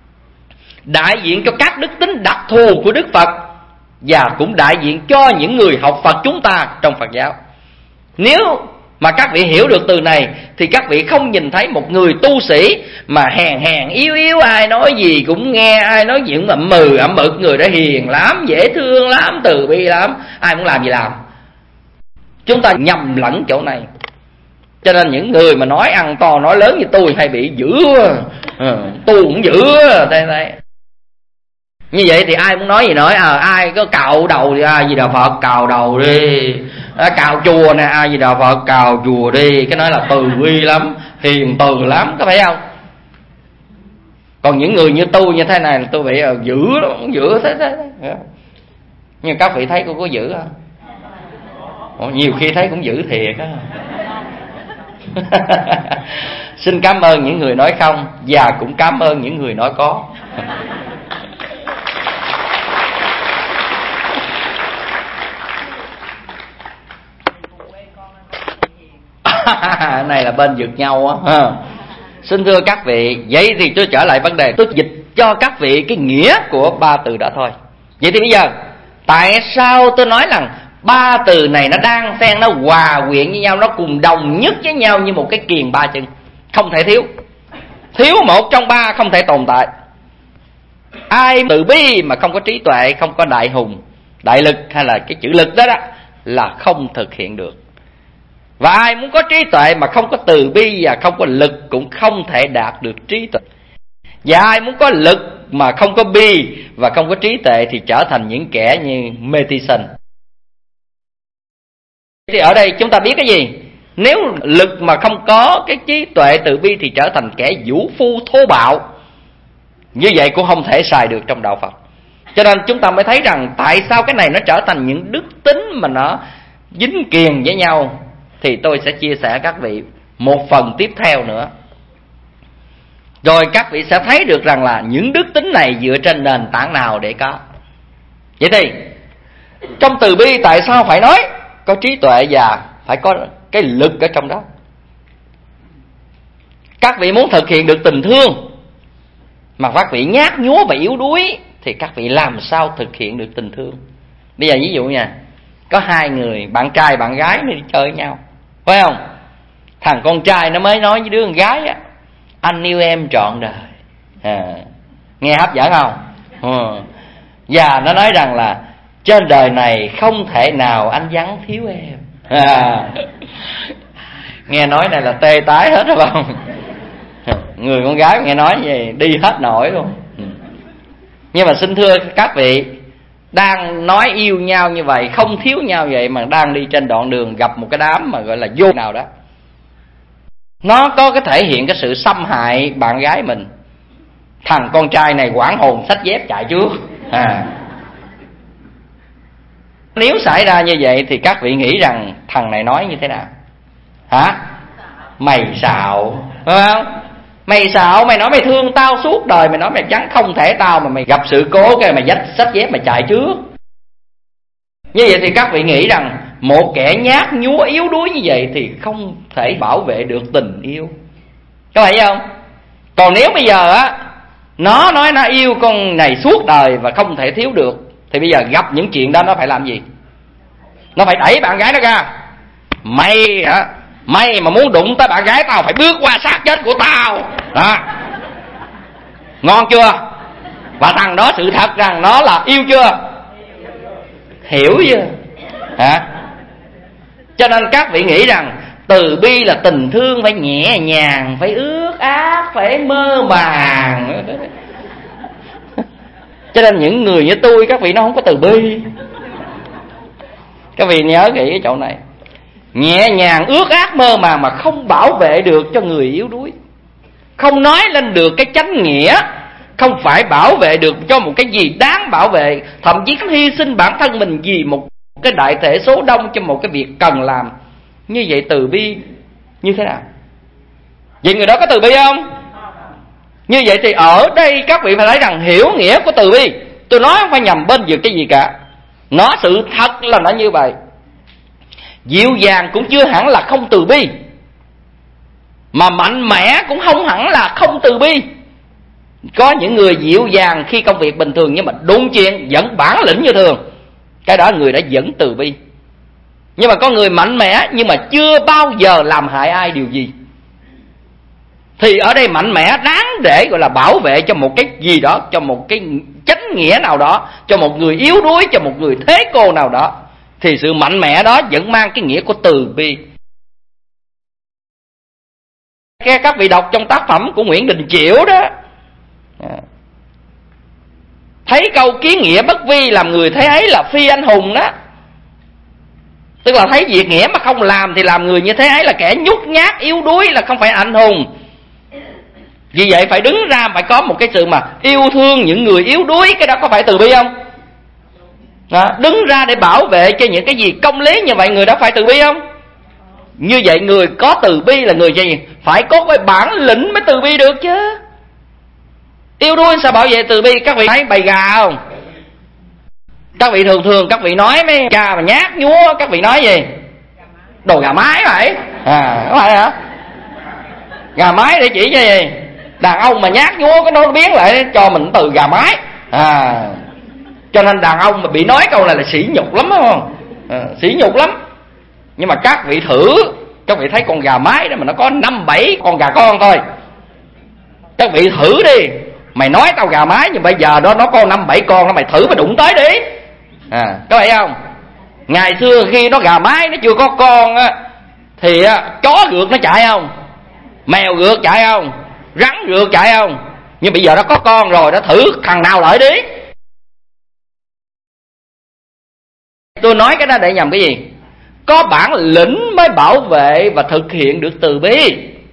đại diện cho các đức tính đặc thù của Đức Phật, và cũng đại diện cho những người học Phật chúng ta trong Phật giáo. Nếu mà các vị hiểu được từ này thì các vị không nhìn thấy một người tu sĩ mà hèn hèn yếu yếu, ai nói gì cũng nghe, ai nói gì cũng ậm mừ ậm ực, người đó hiền lắm, dễ thương lắm, từ bi lắm, ai muốn làm gì làm. Chúng ta nhầm lẫn chỗ này. Cho nên những người mà nói ăn to nói lớn như tôi hay bị dữ, tôi cũng dữ đây. Như vậy thì ai muốn nói gì nói, ai có cạo đầu thì A Di Đà Phật cạo đầu đi, cạo chùa nè, A Di Đà Phật cạo chùa đi, cái nói là từ bi lắm, hiền từ lắm, có phải không? Còn những người như tôi như thế này là tôi bị dữ lắm, dữ thế. Nhưng các vị thấy cô có dữ không? Nhiều khi thấy cũng dữ thiệt á. Xin cảm ơn những người nói không, và cũng cảm ơn những người nói có. Này là bên vượt nhau á. Xin thưa các vị, vậy thì tôi trở lại vấn đề, tôi dịch cho các vị cái nghĩa của ba từ đó thôi. Vậy thì bây giờ tại sao tôi nói rằng ba từ này nó đang xen, nó hòa quyện với nhau, nó cùng đồng nhất với nhau như một cái kiềng ba chân, không thể thiếu. Thiếu một trong ba không thể tồn tại. Ai từ bi mà không có trí tuệ, không có đại hùng đại lực hay là cái chữ lực đó là không thực hiện được. Và ai muốn có trí tuệ mà không có từ bi và không có lực cũng không thể đạt được trí tuệ. Và ai muốn có lực mà không có bi và không có trí tuệ thì trở thành những kẻ như mê tín. Thì ở đây chúng ta biết cái gì? Nếu lực mà không có cái trí tuệ từ bi thì trở thành kẻ vũ phu thô bạo. Như vậy cũng không thể xài được trong đạo Phật. Cho nên chúng ta mới thấy rằng tại sao cái này nó trở thành những đức tính mà nó dính kiềng với nhau. Thì tôi sẽ chia sẻ các vị một phần tiếp theo nữa. Rồi các vị sẽ thấy được rằng là những đức tính này dựa trên nền tảng nào để có. Vậy thì trong từ bi tại sao phải nói có trí tuệ và phải có cái lực ở trong đó? Các vị muốn thực hiện được tình thương mà các vị nhát nhúa và yếu đuối thì các vị làm sao thực hiện được tình thương? Bây giờ ví dụ nha, có hai người, bạn trai bạn gái mới đi chơi với nhau, phải không? Thằng con trai nó mới nói với đứa con gái á, anh yêu em trọn đời. Nghe hấp dẫn không? Và nó nói rằng là trên đời này không thể nào anh vắng thiếu em. Nghe nói này là tê tái hết, phải không? Người con gái nghe nói vậy đi hết nổi luôn. Nhưng mà xin thưa các vị, đang nói yêu nhau như vậy, không thiếu nhau vậy, mà đang đi trên đoạn đường gặp một cái đám mà gọi là vô nào đó, Nó có cái thể hiện cái sự xâm hại bạn gái mình. Thằng con trai này hoảng hồn xách dép chạy trước. Nếu xảy ra như vậy thì các vị nghĩ rằng thằng này nói như thế nào? Hả? Mày xạo, phải không? Mày xạo, mày nói mày thương tao suốt đời, mày nói mày chẳng không thể tao, mà mày gặp sự cố cái mày xách dép mày chạy trước. Như vậy thì các vị nghĩ rằng một kẻ nhát nhúa yếu đuối như vậy thì không thể bảo vệ được tình yêu, có phải không? Còn nếu bây giờ á, nó nói nó yêu con này suốt đời và không thể thiếu được, thì bây giờ gặp những chuyện đó nó phải làm gì? Nó phải đẩy bạn gái nó ra. Mày hả? Mày mà muốn đụng tới bạn gái tao phải bước qua xác chết của tao đó. Ngon chưa? Và thằng đó sự thật rằng nó là yêu chưa? Hiểu chưa? Hả? Cho nên các vị nghĩ rằng từ bi là tình thương phải nhẹ nhàng, phải ướt át, phải mơ màng. Cho nên những người như tôi, các vị nó không có từ bi. Các vị nhớ kỹ cái chỗ này. Nhẹ nhàng, ướt át, mơ màng mà không bảo vệ được cho người yếu đuối, không nói lên được cái chánh nghĩa, không phải bảo vệ được cho một cái gì đáng bảo vệ, thậm chí có hy sinh bản thân mình vì một cái đại thể số đông cho một cái việc cần làm. Như vậy từ bi như thế nào? Vậy người đó có từ bi không? Như vậy thì ở đây các vị phải thấy rằng hiểu nghĩa của từ bi. Tôi nói không phải nhầm bên vực cái gì cả, nó sự thật là nó như vậy. Dịu dàng cũng chưa hẳn là không từ bi, mà mạnh mẽ cũng không hẳn là không từ bi. Có những người dịu dàng khi công việc bình thường, nhưng mà đụng chuyện vẫn bản lĩnh như thường, cái đó người đã vẫn từ bi. Nhưng mà có người mạnh mẽ nhưng mà chưa bao giờ làm hại ai điều gì, thì ở đây mạnh mẽ đáng để gọi là bảo vệ cho một cái gì đó, cho một cái chánh nghĩa nào đó, cho một người yếu đuối, cho một người thế cô nào đó, thì sự mạnh mẽ đó vẫn mang cái nghĩa của từ bi. Các vị đọc trong tác phẩm của Nguyễn Đình Chiểu đó, thấy câu kiến nghĩa bất vi làm người thế ấy là phi anh hùng đó. Tức là thấy việc nghĩa mà không làm thì làm người như thế ấy là kẻ nhút nhát yếu đuối, là không phải anh hùng. Vì vậy phải đứng ra, phải có một cái sự mà yêu thương những người yếu đuối. Cái đó có phải từ bi không? Đó, đứng ra để bảo vệ cho những cái gì công lý như vậy, người đó phải từ bi không? Như vậy người có từ bi là người gì? Phải có cái bản lĩnh mới từ bi được chứ. Yếu đuối sao bảo vệ từ bi? Các vị thấy bầy gà không? Các vị thường các vị nói mấy gà mà nhát nhúa, các vị nói gì? Đồ gà mái vậy. Không phải hả? Gà mái để chỉ cho gì? Đàn ông mà nhát nhúa cái nó biến lại cho mình từ gà mái. Cho nên đàn ông mà bị nói câu này là sỉ nhục lắm, đúng không? Sỉ nhục lắm. Nhưng mà các vị thử, các vị thấy con gà mái đó mà nó có 5-7 con gà con thôi. Các vị thử đi. Mày nói tao gà mái, nhưng bây giờ đó nó có 5-7 con đó, mày thử mà đụng tới đi. Có phải không? Ngày xưa khi nó gà mái nó chưa có con á, thì chó rượt nó chạy không? Mèo rượt chạy không? Rắn rượt chạy không? Nhưng bây giờ nó có con rồi, nó thử thằng nào lợi đi. Tôi nói cái đó để nhầm cái gì? Có bản lĩnh mới bảo vệ và thực hiện được từ bi,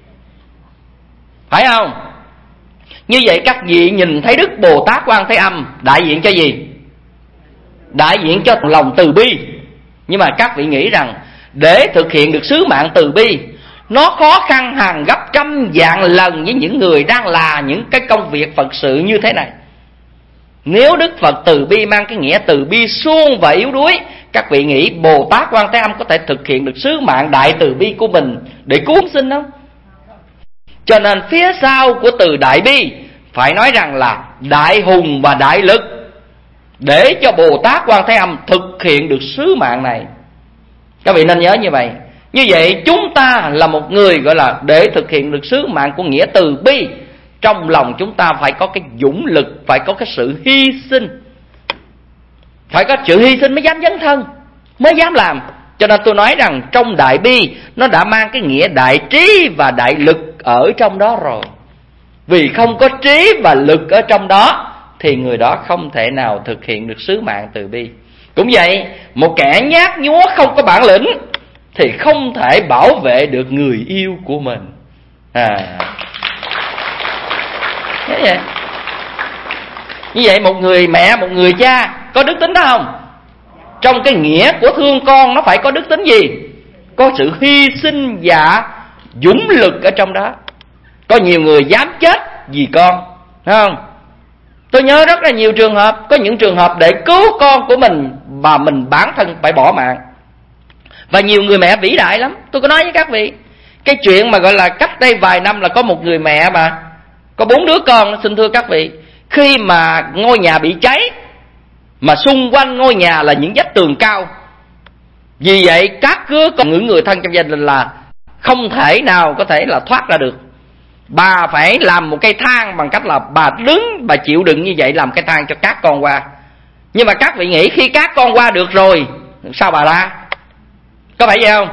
phải không? Như vậy các vị nhìn thấy Đức Bồ Tát Quan Thế Âm đại diện cho gì? Đại diện cho lòng từ bi. Nhưng mà các vị nghĩ rằng để thực hiện được sứ mạng từ bi, nó khó khăn hàng gấp trăm vạn lần với những người đang làm những cái công việc Phật sự như thế này. Nếu Đức Phật từ bi mang cái nghĩa từ bi suông và yếu đuối, các vị nghĩ Bồ Tát Quan Thế Âm có thể thực hiện được sứ mạng đại từ bi của mình để cứu sinh không? Cho nên phía sau của từ đại bi phải nói rằng là đại hùng và đại lực, để cho Bồ Tát Quan Thế Âm thực hiện được sứ mạng này. Các vị nên nhớ như vậy. Như vậy chúng ta là một người gọi là để thực hiện được sứ mạng của nghĩa từ bi, trong lòng chúng ta phải có cái dũng lực, phải có cái sự hy sinh. Phải có sự hy sinh mới dám dấn thân, mới dám làm. Cho nên tôi nói rằng trong đại bi nó đã mang cái nghĩa đại trí và đại lực ở trong đó rồi. Vì không có trí và lực ở trong đó thì người đó không thể nào thực hiện được sứ mạng từ bi. Cũng vậy, một kẻ nhát nhúa không có bản lĩnh thì không thể bảo vệ được người yêu của mình. Như vậy một người mẹ, một người cha có đức tính đó không? Trong cái nghĩa của thương con nó phải có đức tính gì? Có sự hy sinh và dũng lực ở trong đó. Có nhiều người dám chết vì con, thấy không? Tôi nhớ rất là nhiều trường hợp. Có những trường hợp để cứu con của mình mà mình bản thân phải bỏ mạng. Và nhiều người mẹ vĩ đại lắm. Tôi có nói với các vị, cái chuyện mà gọi là cách đây vài năm là có một người mẹ mà có 4 đứa con. Xin thưa các vị, khi mà ngôi nhà bị cháy mà xung quanh ngôi nhà là những vách tường cao, vì vậy các những người thân trong gia đình là không thể nào có thể là thoát ra được. Bà phải làm một cây thang bằng cách là bà đứng, bà chịu đựng như vậy, làm cây thang cho các con qua. Nhưng mà các vị nghĩ khi các con qua được rồi, sao bà ra? Có phải vậy không?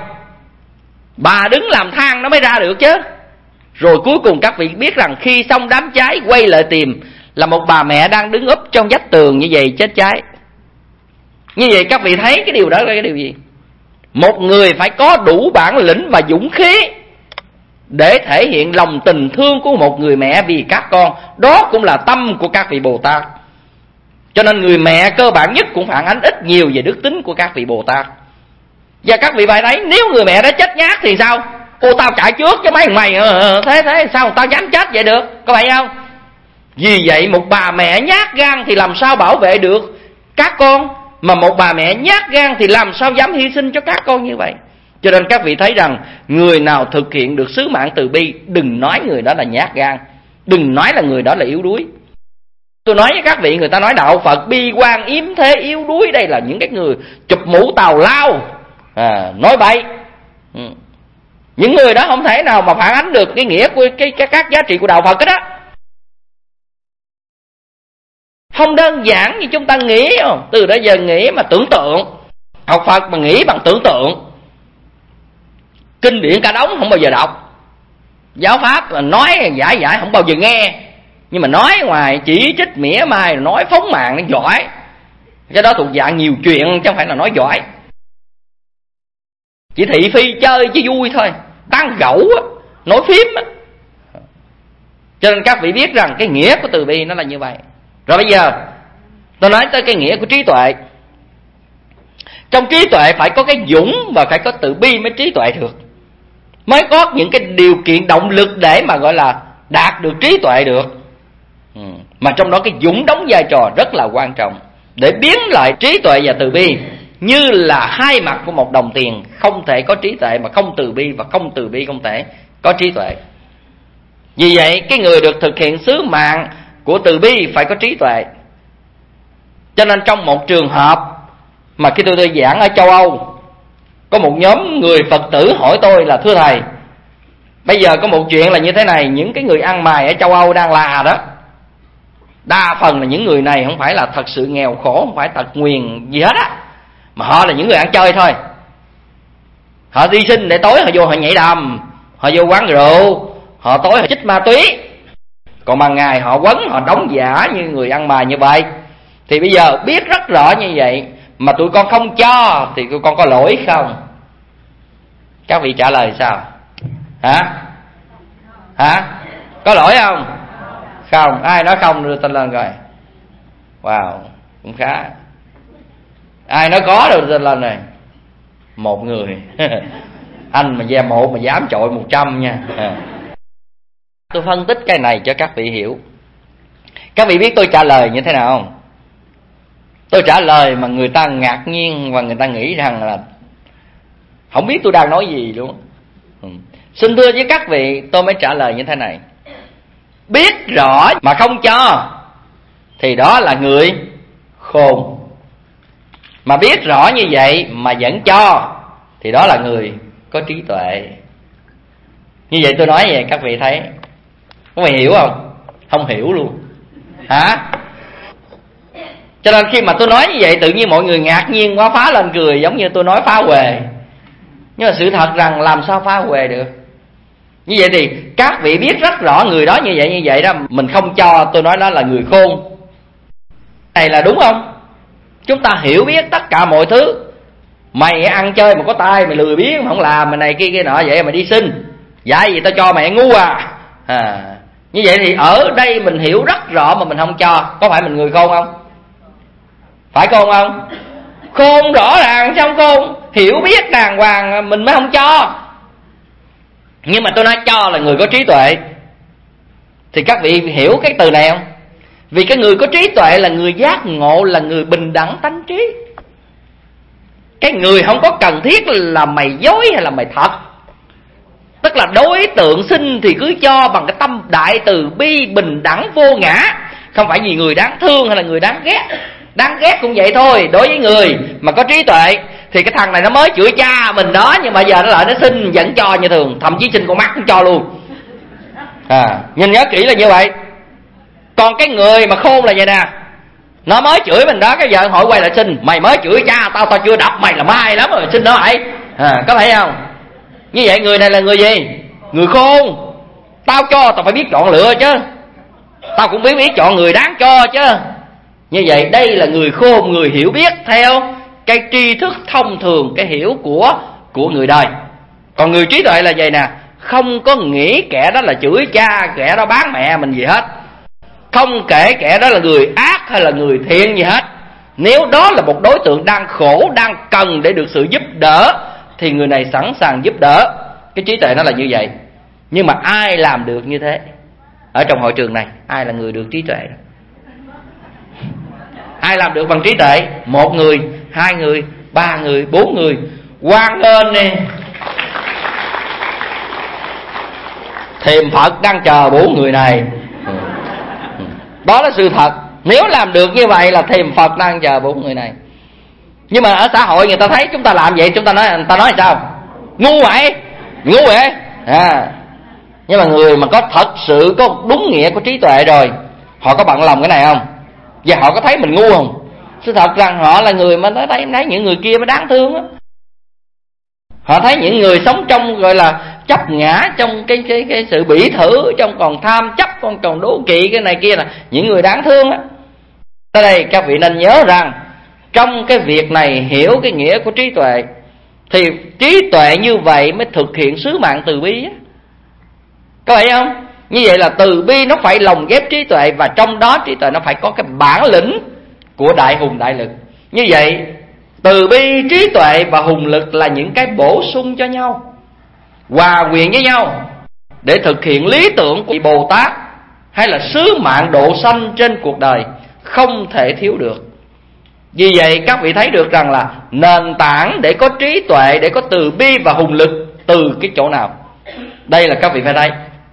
Bà đứng làm thang nó mới ra được chứ. Rồi cuối cùng các vị biết rằng khi xong đám cháy quay lại tìm là một bà mẹ đang đứng úp trong vách tường như vậy, chết cháy. Như vậy các vị thấy cái điều đó là cái điều gì? Một người phải có đủ bản lĩnh và dũng khí để thể hiện lòng tình thương của một người mẹ vì các con. Đó cũng là tâm của các vị Bồ Tát. Cho nên người mẹ cơ bản nhất cũng phản ánh ít nhiều về đức tính của các vị Bồ Tát. Và các vị phải thấy, nếu người mẹ đã chết nhát thì sao? Ô, tao chạy trước chứ mấy thằng mày thế sao tao dám chết vậy được? Có phải không? Vì vậy một bà mẹ nhát gan thì làm sao bảo vệ được các con, mà một bà mẹ nhát gan thì làm sao dám hy sinh cho các con như vậy. Cho nên các vị thấy rằng người nào thực hiện được sứ mạng từ bi, đừng nói người đó là nhát gan, đừng nói là người đó là yếu đuối. Tôi nói với các vị, người ta nói đạo Phật bi quan yếm thế yếu đuối, đây là những cái người chụp mũ tào lao, nói bậy. Những người đó không thể nào mà phản ánh được cái nghĩa của các giá trị của đạo Phật đó. Không đơn giản như chúng ta nghĩ không? Từ đó giờ nghĩ mà tưởng tượng. Học Phật mà nghĩ bằng tưởng tượng. Kinh điển cả đống không bao giờ đọc. Giáo pháp là nói giải không bao giờ nghe. Nhưng mà nói ngoài chỉ trích mỉa mai, nói phóng mạng nó giỏi. Cái đó thuộc dạng nhiều chuyện chứ không phải là nói giỏi. Chỉ thị phi chơi chứ vui thôi, tán gẫu á, nói phím á. Cho nên các vị biết rằng cái nghĩa của từ bi nó là như vậy. Rồi bây giờ tôi nói tới cái nghĩa của trí tuệ. Trong trí tuệ phải có cái dũng và phải có từ bi mới trí tuệ được, mới có những cái điều kiện động lực để mà gọi là đạt được trí tuệ được. Mà trong đó cái dũng đóng vai trò rất là quan trọng để biến lại trí tuệ và từ bi như là hai mặt của một đồng tiền. Không thể có trí tuệ mà không từ bi, và không từ bi không thể có trí tuệ. Vì vậy cái người được thực hiện sứ mạng của từ bi phải có trí tuệ. Cho nên trong một trường hợp mà khi tôi giảng ở châu Âu, có một nhóm người Phật tử hỏi tôi là: thưa thầy, bây giờ có một chuyện là như thế này, những cái người ăn mày ở châu Âu đang là đó, đa phần là những người này không phải là thật sự nghèo khổ, không phải tật nguyền gì hết á, mà họ là những người ăn chơi thôi. Họ đi sinh để tối họ vô họ nhảy đầm, họ vô quán rượu, họ tối họ chích ma túy, còn ban ngày họ quấn, họ đóng giả như người ăn mày như vậy. Thì bây giờ biết rất rõ như vậy mà tụi con không cho thì tụi con có lỗi không? Các vị trả lời sao? Hả? Có lỗi không? Không. Ai nói không đưa tay lên rồi. Wow, cũng khá. Ai nói có đưa tay lên này? Một người. Anh mà giam một mà dám chọi 100 nha. Tôi phân tích cái này cho các vị hiểu. Các vị biết tôi trả lời như thế nào không? Tôi trả lời mà người ta ngạc nhiên và người ta nghĩ rằng là không biết tôi đang nói gì luôn. Xin thưa với các vị, tôi mới trả lời như thế này: biết rõ mà không cho thì đó là người khôn, mà biết rõ như vậy mà vẫn cho thì đó là người có trí tuệ. Như vậy tôi nói vậy các vị thấy. Các vị hiểu không? Không hiểu luôn. Hả? Cho nên khi mà tôi nói như vậy tự nhiên mọi người ngạc nhiên quá, phá lên cười giống như tôi nói phá huề. Nhưng mà sự thật rằng làm sao phá huề được. Như vậy thì các vị biết rất rõ người đó như vậy đó, mình không cho, tôi nói đó là người khôn. Này là đúng không? Chúng ta hiểu biết tất cả mọi thứ. Mày ăn chơi mà có tay, mày lười biếng mà không làm, mày này kia nọ vậy mà đi xin. Dạy gì tao cho mẹ ngu Như vậy thì ở đây mình hiểu rất rõ mà mình không cho. Có phải mình người khôn không? Phải khôn không? Khôn rõ ràng chứ không khôn. Hiểu biết đàng hoàng mình mới không cho. Nhưng mà tôi nói cho là người có trí tuệ. Thì các vị hiểu cái từ này không? Vì cái người có trí tuệ là người giác ngộ, là người bình đẳng tánh trí. Cái người không có cần thiết là mày dối hay là mày thật. Tức là đối tượng xin thì cứ cho bằng cái tâm đại từ bi bình đẳng vô ngã. Không phải vì người đáng thương hay là người đáng ghét. Đáng ghét cũng vậy thôi. Đối với người mà có trí tuệ thì cái thằng này nó mới chửi cha mình đó, nhưng mà giờ nó lại nó xin vẫn cho như thường. Thậm chí xin con mắt cũng cho luôn. Nhìn nhớ kỹ là như vậy. Còn cái người mà khôn là vậy nè, nó mới chửi mình đó, cái giờ hỏi quay lại xin. Mày mới chửi cha tao, tao chưa đập mày là mai lắm rồi, xin nó lại. Có phải không? Như vậy người này là người gì? Người khôn. Tao cho tao phải biết chọn lựa chứ. Tao cũng biết chọn người đáng cho chứ. Như vậy đây là người khôn, người hiểu biết theo cái tri thức thông thường, cái hiểu của người đời. Còn người trí tuệ là vậy nè, không có nghĩ kẻ đó là chửi cha, kẻ đó bán mẹ mình gì hết. Không kể kẻ đó là người ác hay là người thiện gì hết. Nếu đó là một đối tượng đang khổ, đang cần để được sự giúp đỡ, thì người này sẵn sàng giúp đỡ. Cái trí tuệ nó là như vậy. Nhưng mà ai làm được như thế? Ở trong hội trường này, ai là người được trí tuệ đó? Ai làm được bằng trí tuệ? 1 người, 2 người, 3 người, 4 người. Hoan nghênh nè. Thiềm Phật đang chờ 4 người này. Đó là sự thật. Nếu làm được như vậy là Thiềm Phật đang chờ 4 người này. Nhưng mà ở xã hội người ta thấy chúng ta làm vậy, người ta nói sao? Ngu vậy? Ngu vậy? Nhưng mà người mà có thật sự có đúng nghĩa của trí tuệ rồi, họ có bận lòng cái này không? Và họ có thấy mình ngu không? Sự thật rằng họ là người mà thấy những người kia mới đáng thương á. Họ thấy những người sống trong gọi là chấp ngã, trong cái sự bỉ thử, trong còn tham chấp, còn đố kỵ cái này kia, là những người đáng thương á. Tới đây các vị nên nhớ rằng trong cái việc này hiểu cái nghĩa của trí tuệ, thì trí tuệ như vậy mới thực hiện sứ mạng từ bi á. Có phải không? Như vậy là từ bi nó phải lồng ghép trí tuệ, và trong đó trí tuệ nó phải có cái bản lĩnh của đại hùng đại lực. Như vậy từ bi, trí tuệ và hùng lực là những cái bổ sung cho nhau, hòa quyện với nhau để thực hiện lý tưởng của Bồ Tát hay là sứ mạng độ sanh trên cuộc đời, không thể thiếu được. Vì vậy các vị thấy được rằng là nền tảng để có trí tuệ, để có từ bi và hùng lực từ cái chỗ nào? Đây là các vị phải thấy.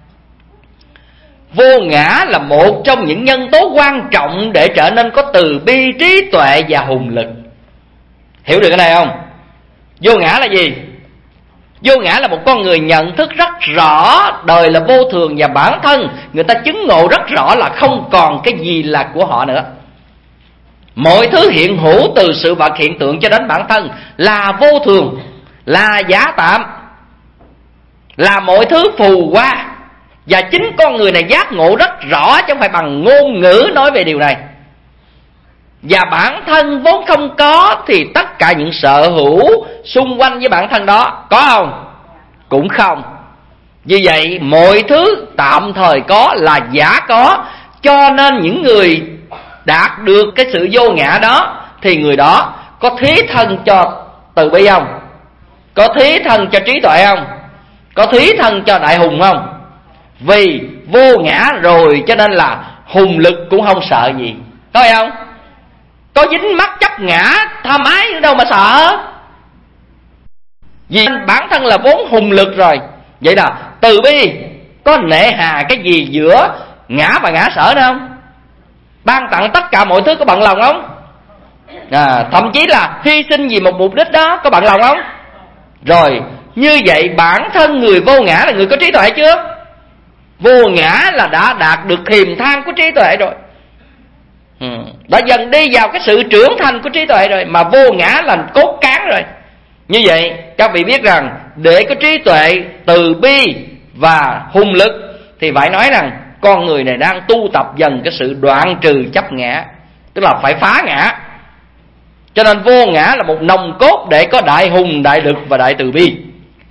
Vô ngã là một trong những nhân tố quan trọng để trở nên có từ bi, trí tuệ và hùng lực. Hiểu được cái này không? Vô ngã là gì? Vô ngã là một con người nhận thức rất rõ đời là vô thường, và bản thân người ta chứng ngộ rất rõ là không còn cái gì là của họ nữa. Mọi thứ hiện hữu từ sự vật hiện tượng cho đến bản thân là vô thường, là giả tạm, là mọi thứ phù qua. Và chính con người này giác ngộ rất rõ, chứ không phải bằng ngôn ngữ nói về điều này. Và bản thân vốn không có, thì tất cả những sở hữu xung quanh với bản thân đó có không? Cũng không. Vì vậy mọi thứ tạm thời có là giả có. Cho nên những người đạt được cái sự vô ngã đó thì người đó có thí thân cho từ bi không? Có thí thân cho trí tuệ không? Có thí thân cho đại hùng không? Vì vô ngã rồi cho nên là hùng lực cũng không sợ gì. Có phải không? Có dính mắc chấp ngã tham ái đâu mà sợ. Vì bản thân là vốn hùng lực rồi. Vậy là từ bi có nể hà cái gì giữa ngã và ngã sở nữa không? Ban tặng tất cả mọi thứ có bận lòng không? Thậm chí là hy sinh vì một mục đích đó có bận lòng không? Rồi như vậy bản thân người vô ngã là người có trí tuệ chưa? Vô ngã là đã đạt được hiềm than của trí tuệ rồi, đã dần đi vào cái sự trưởng thành của trí tuệ rồi, mà vô ngã là cốt cán rồi. Như vậy các vị biết rằng để có trí tuệ, từ bi và hùng lực thì phải nói rằng con người này đang tu tập dần cái sự đoạn trừ chấp ngã, tức là phải phá ngã. Cho nên vô ngã là một nòng cốt để có đại hùng, đại lực và đại từ bi.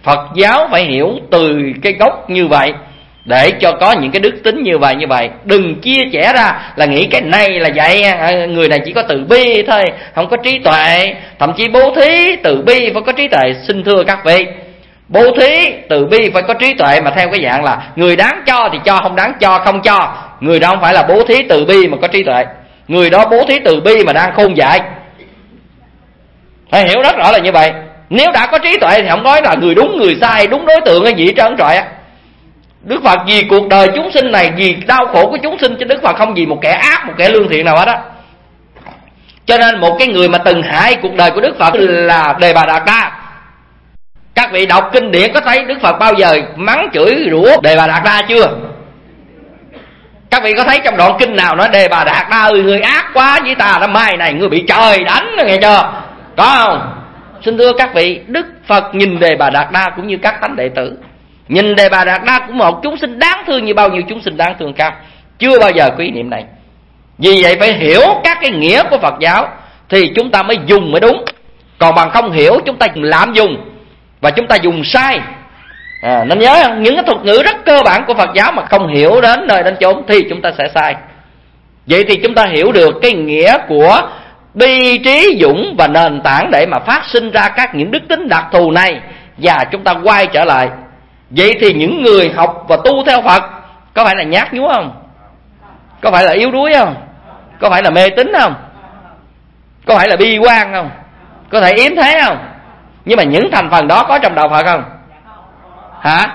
Phật giáo phải hiểu từ cái gốc như vậy để cho có những cái đức tính như vậy. Đừng chia sẻ ra là nghĩ cái này là vậy, người này chỉ có từ bi thôi, không có trí tuệ. Thậm chí bố thí từ bi phải có trí tuệ. Xin thưa các vị, bố thí từ bi phải có trí tuệ, mà theo cái dạng là người đáng cho thì cho, không đáng cho không cho. Người đó không phải là bố thí từ bi mà có trí tuệ. Người đó bố thí từ bi mà đang khôn dại. Phải hiểu rất rõ là như vậy. Nếu đã có trí tuệ thì không nói là người đúng người sai, đúng đối tượng hay gì hết trơn trọi á. Đức Phật vì cuộc đời chúng sinh này, vì đau khổ của chúng sinh, chứ Đức Phật không vì một kẻ ác, một kẻ lương thiện nào hết á. Cho nên một cái người mà từng hại cuộc đời của Đức Phật là Đề Bà Đạt Đa. Các vị đọc kinh điển có thấy Đức Phật bao giờ mắng chửi rủa Đề Bà Đạt Đa chưa? Các vị có thấy trong đoạn kinh nào nói Đề Bà Đạt Đa ơi, người ác quá với ta, năm mai này người bị trời đánh, nghe chưa? Có không? Xin thưa các vị, Đức Phật nhìn Đề Bà Đạt Đa cũng như các thánh đệ tử, nhìn Đề Bà Đạt Đa cũng một chúng sinh đáng thương như bao nhiêu chúng sinh đáng thương khác. Chưa bao giờ có ý niệm này. Vì vậy phải hiểu các cái nghĩa của Phật giáo thì chúng ta mới dùng mới đúng. Còn bằng không hiểu chúng ta lạm dùng và chúng ta dùng sai. Nên nhớ những cái thuật ngữ rất cơ bản của Phật giáo mà không hiểu đến nơi đến chốn thì chúng ta sẽ sai. Vậy thì chúng ta hiểu được cái nghĩa của bi trí dũng và nền tảng để mà phát sinh ra các những đức tính đặc thù này, và chúng ta quay trở lại. Vậy thì những người học và tu theo Phật có phải là nhát nhúa không? Có phải là yếu đuối không? Có phải là mê tín không? Có phải là bi quan không? Có thể yếm thế không? Nhưng mà những thành phần đó có trong đạo Phật không? Hả?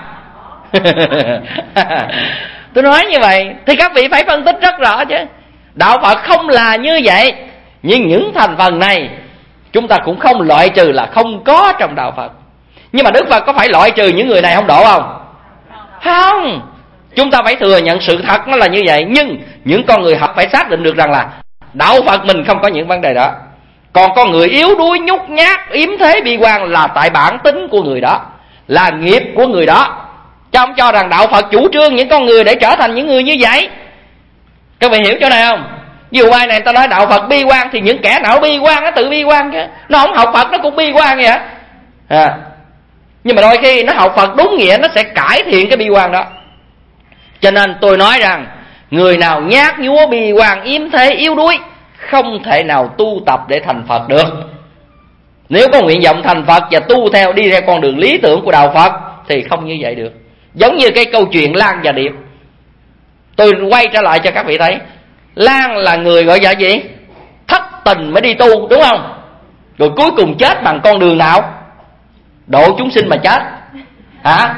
Tôi nói như vậy thì các vị phải phân tích rất rõ chứ. Đạo Phật không là như vậy, nhưng những thành phần này chúng ta cũng không loại trừ là không có trong đạo Phật. Nhưng mà Đức Phật có phải loại trừ những người này không độ không? Không. Chúng ta phải thừa nhận sự thật nó là như vậy. Nhưng những con người học phải xác định được rằng là đạo Phật mình không có những vấn đề đó. Còn con người yếu đuối, nhút nhát, yếm thế, bi quan là tại bản tính của người đó, là nghiệp của người đó. Chứ không cho rằng đạo Phật chủ trương những con người để trở thành những người như vậy. Các vị hiểu chỗ này không? Ví dụ ai này ta nói đạo Phật bi quan thì những kẻ nào bi quan nó tự bi quan chứ. Nó không học Phật nó cũng bi quan vậy hả? Nhưng mà đôi khi nó học Phật đúng nghĩa nó sẽ cải thiện cái bi quan đó. Cho nên tôi nói rằng người nào nhát nhúa, bi quan, yếm thế, yếu đuối không thể nào tu tập để thành Phật được. Nếu có nguyện vọng thành Phật và tu theo, đi theo con đường lý tưởng của đạo Phật thì không như vậy được. Giống như cái câu chuyện Lan và Điệp. Tôi quay trở lại cho các vị thấy. Lan là người gọi là gì? Thất tình mới đi tu, đúng không? Rồi cuối cùng chết bằng con đường nào? Độ chúng sinh mà chết. Hả?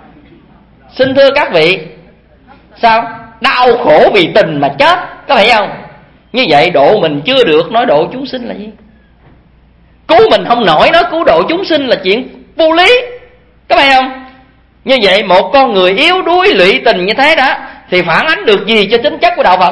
Xin thưa các vị, sao? Đau khổ vì tình mà chết, có phải không? Như vậy độ mình chưa được, nói độ chúng sinh là gì? Cứu mình không nổi, nói cứu độ chúng sinh là chuyện vô lý, có phải không? Như vậy một con người yếu đuối lụy tình như thế đó thì phản ánh được gì cho tính chất của đạo Phật?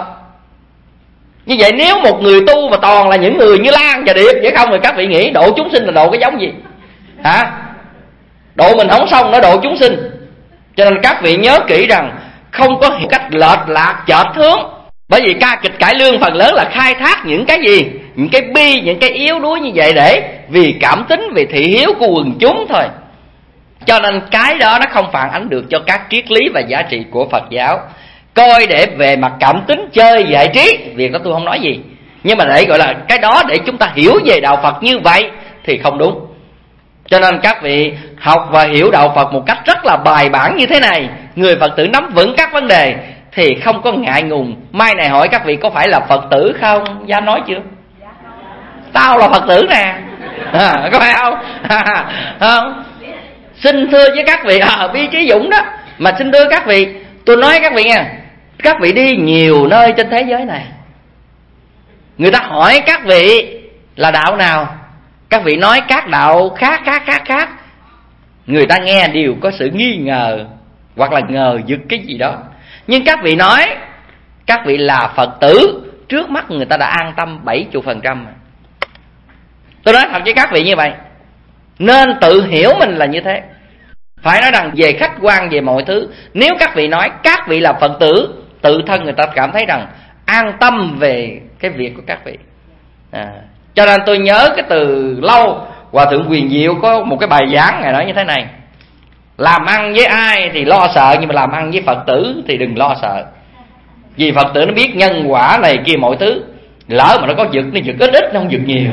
Như vậy nếu một người tu mà toàn là những người như Lan và Điệp vậy không, thì các vị nghĩ độ chúng sinh là độ cái giống gì? Hả? Độ mình không xong nó độ chúng sinh. Cho nên các vị nhớ kỹ rằng không có cách lệch lạc chệch hướng. Bởi vì ca kịch cải lương phần lớn là khai thác những cái gì? Những cái bi, những cái yếu đuối như vậy để vì cảm tính, vì thị hiếu của quần chúng thôi. Cho nên cái đó nó không phản ánh được cho các triết lý và giá trị của Phật giáo. Coi để về mặt cảm tính, chơi giải trí, việc đó tôi không nói gì. Nhưng mà để gọi là cái đó để chúng ta hiểu về đạo Phật như vậy thì không đúng. Cho nên các vị học và hiểu đạo Phật một cách rất là bài bản như thế này, người Phật tử nắm vững các vấn đề thì không có ngại ngùng. Mai này hỏi các vị có phải là Phật tử không? Dám nói chưa? Tao là Phật tử nè. Có phải không? Không? Xin thưa với các vị, bi trí dũng đó. Mà xin thưa các vị, tôi nói các vị nha, các vị đi nhiều nơi trên thế giới này, người ta hỏi các vị là đạo nào, các vị nói các đạo khác, người ta nghe đều có sự nghi ngờ hoặc là ngờ vực cái gì đó. Nhưng các vị nói các vị là Phật tử, trước mắt người ta đã an tâm 70%. Tôi nói thật với các vị như vậy, nên tự hiểu mình là như thế. Phải nói rằng về khách quan, về mọi thứ, nếu các vị nói các vị là Phật tử, tự thân người ta cảm thấy rằng an tâm về cái việc của các vị. Cho nên tôi nhớ cái từ lâu Hòa Thượng Quyền Diệu có một cái bài giảng Ngài nói như thế này: Làm ăn với ai thì lo sợ, nhưng mà làm ăn với Phật tử thì đừng lo sợ. Vì Phật tử nó biết nhân quả này kia mọi thứ. Lỡ mà nó có giật, nó giật ít ít, nó không giật nhiều.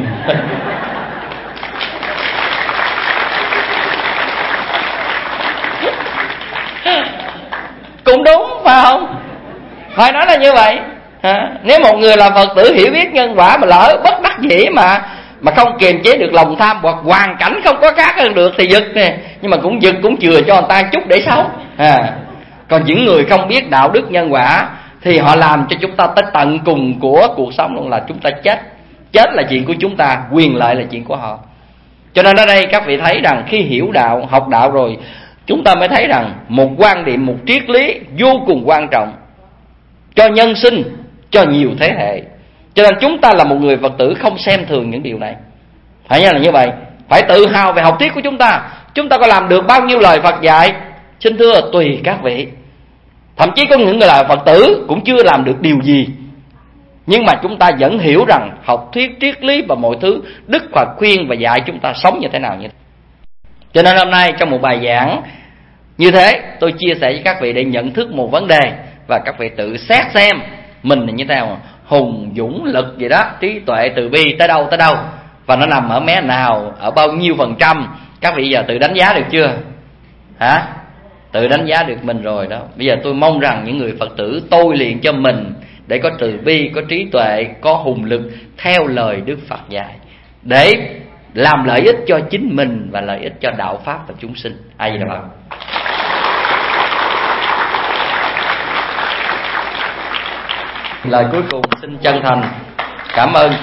Cũng đúng phải không? Phải nói là như vậy. Nếu một người là Phật tử hiểu biết nhân quả mà lỡ bất đắc dĩ mà không kiềm chế được lòng tham, hoặc hoàn cảnh không có khác hơn được thì giật nè, nhưng mà cũng giật cũng chừa cho người ta chút để sống. Còn những người không biết đạo đức nhân quả thì họ làm cho chúng ta tới tận cùng của cuộc sống luôn, là chúng ta chết. Chết là chuyện của chúng ta, quyền lợi là chuyện của họ. Cho nên ở đây các vị thấy rằng khi hiểu đạo, học đạo rồi, chúng ta mới thấy rằng một quan điểm, một triết lý vô cùng quan trọng cho nhân sinh, cho nhiều thế hệ. Cho nên chúng ta là một người Phật tử không xem thường những điều này. Phải là như vậy. Phải tự hào về học thuyết của chúng ta. Chúng ta có làm được bao nhiêu lời Phật dạy? Xin thưa tùy các vị. Thậm chí có những người là Phật tử cũng chưa làm được điều gì, nhưng mà chúng ta vẫn hiểu rằng học thuyết, triết lý và mọi thứ Đức Phật khuyên và dạy chúng ta sống như thế nào như thế. Cho nên hôm nay trong một bài giảng như thế, tôi chia sẻ với các vị để nhận thức một vấn đề, và các vị tự xét xem mình là như thế nào. Hùng, dũng, lực gì đó, trí tuệ, từ bi tới đâu, và nó nằm ở mé nào, ở bao nhiêu %. Các vị giờ tự đánh giá được chưa? Tự đánh giá được mình rồi đó. Bây giờ tôi mong rằng những người Phật tử tôi luyện cho mình để có từ bi, có trí tuệ, có hùng lực theo lời Đức Phật dạy, để làm lợi ích cho chính mình và lợi ích cho đạo pháp và chúng sinh. Ai vậy bạn? Lời cuối cùng xin chân thành cảm ơn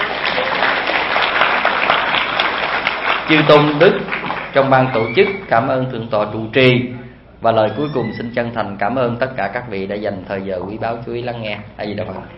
chư tôn đức trong ban tổ chức, cảm ơn thượng tọa trụ trì, và lời cuối cùng xin chân thành cảm ơn tất cả các vị đã dành thời giờ quý báu chú ý lắng nghe. Ai vậy bạn?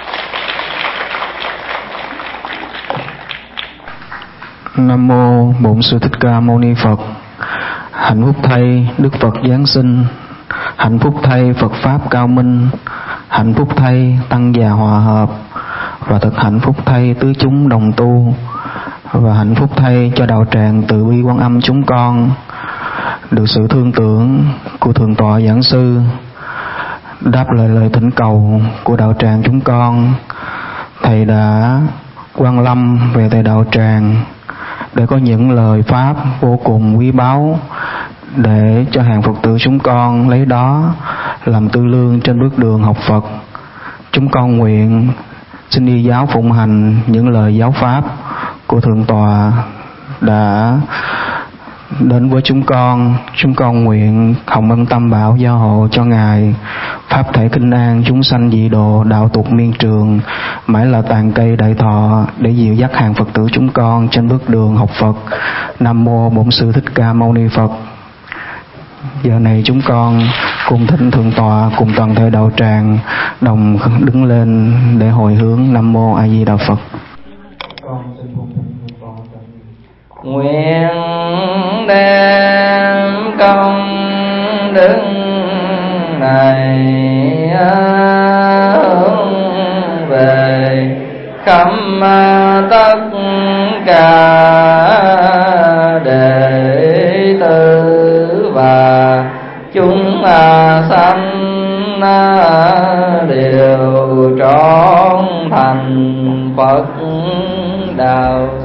Nam mô Bổn Sư Thích Ca Mâu Ni Phật. Hạnh phúc thay Đức Phật giáng sinh, hạnh phúc thay Phật pháp cao minh, hạnh phúc thay tăng già hòa hợp, và thật hạnh phúc thay tứ chúng đồng tu, và hạnh phúc thay cho đạo tràng Từ Bi Quan Âm chúng con được sự thương tưởng của thượng tọa giảng sư, đáp lời thỉnh cầu của đạo tràng chúng con. Thầy đã quan lâm về tại đạo tràng để có những lời pháp vô cùng quý báu để cho hàng Phật tử chúng con lấy đó làm tư lương trên bước đường học Phật. Chúng con nguyện xin y giáo phụng hành những lời giáo pháp của thượng tọa đã đến với chúng con. Chúng con nguyện hồng ân tam bảo gia hộ cho ngài, pháp thể kinh an, chúng sanh dị độ, đạo tục miên trường, mãi là tàn cây đại thọ, để dìu dắt hàng Phật tử chúng con trên bước đường học Phật. Nam mô Bổn Sư Thích Ca Mâu Ni Phật. Giờ này chúng con cùng thỉnh thượng tọa cùng toàn thể đạo tràng đồng đứng lên để hồi hướng. Nam mô A Di Đà Phật. Nguyện đem công đức này hướng về khắp tất cả đệ tử và chúng sanh đều trọn thành Phật đạo.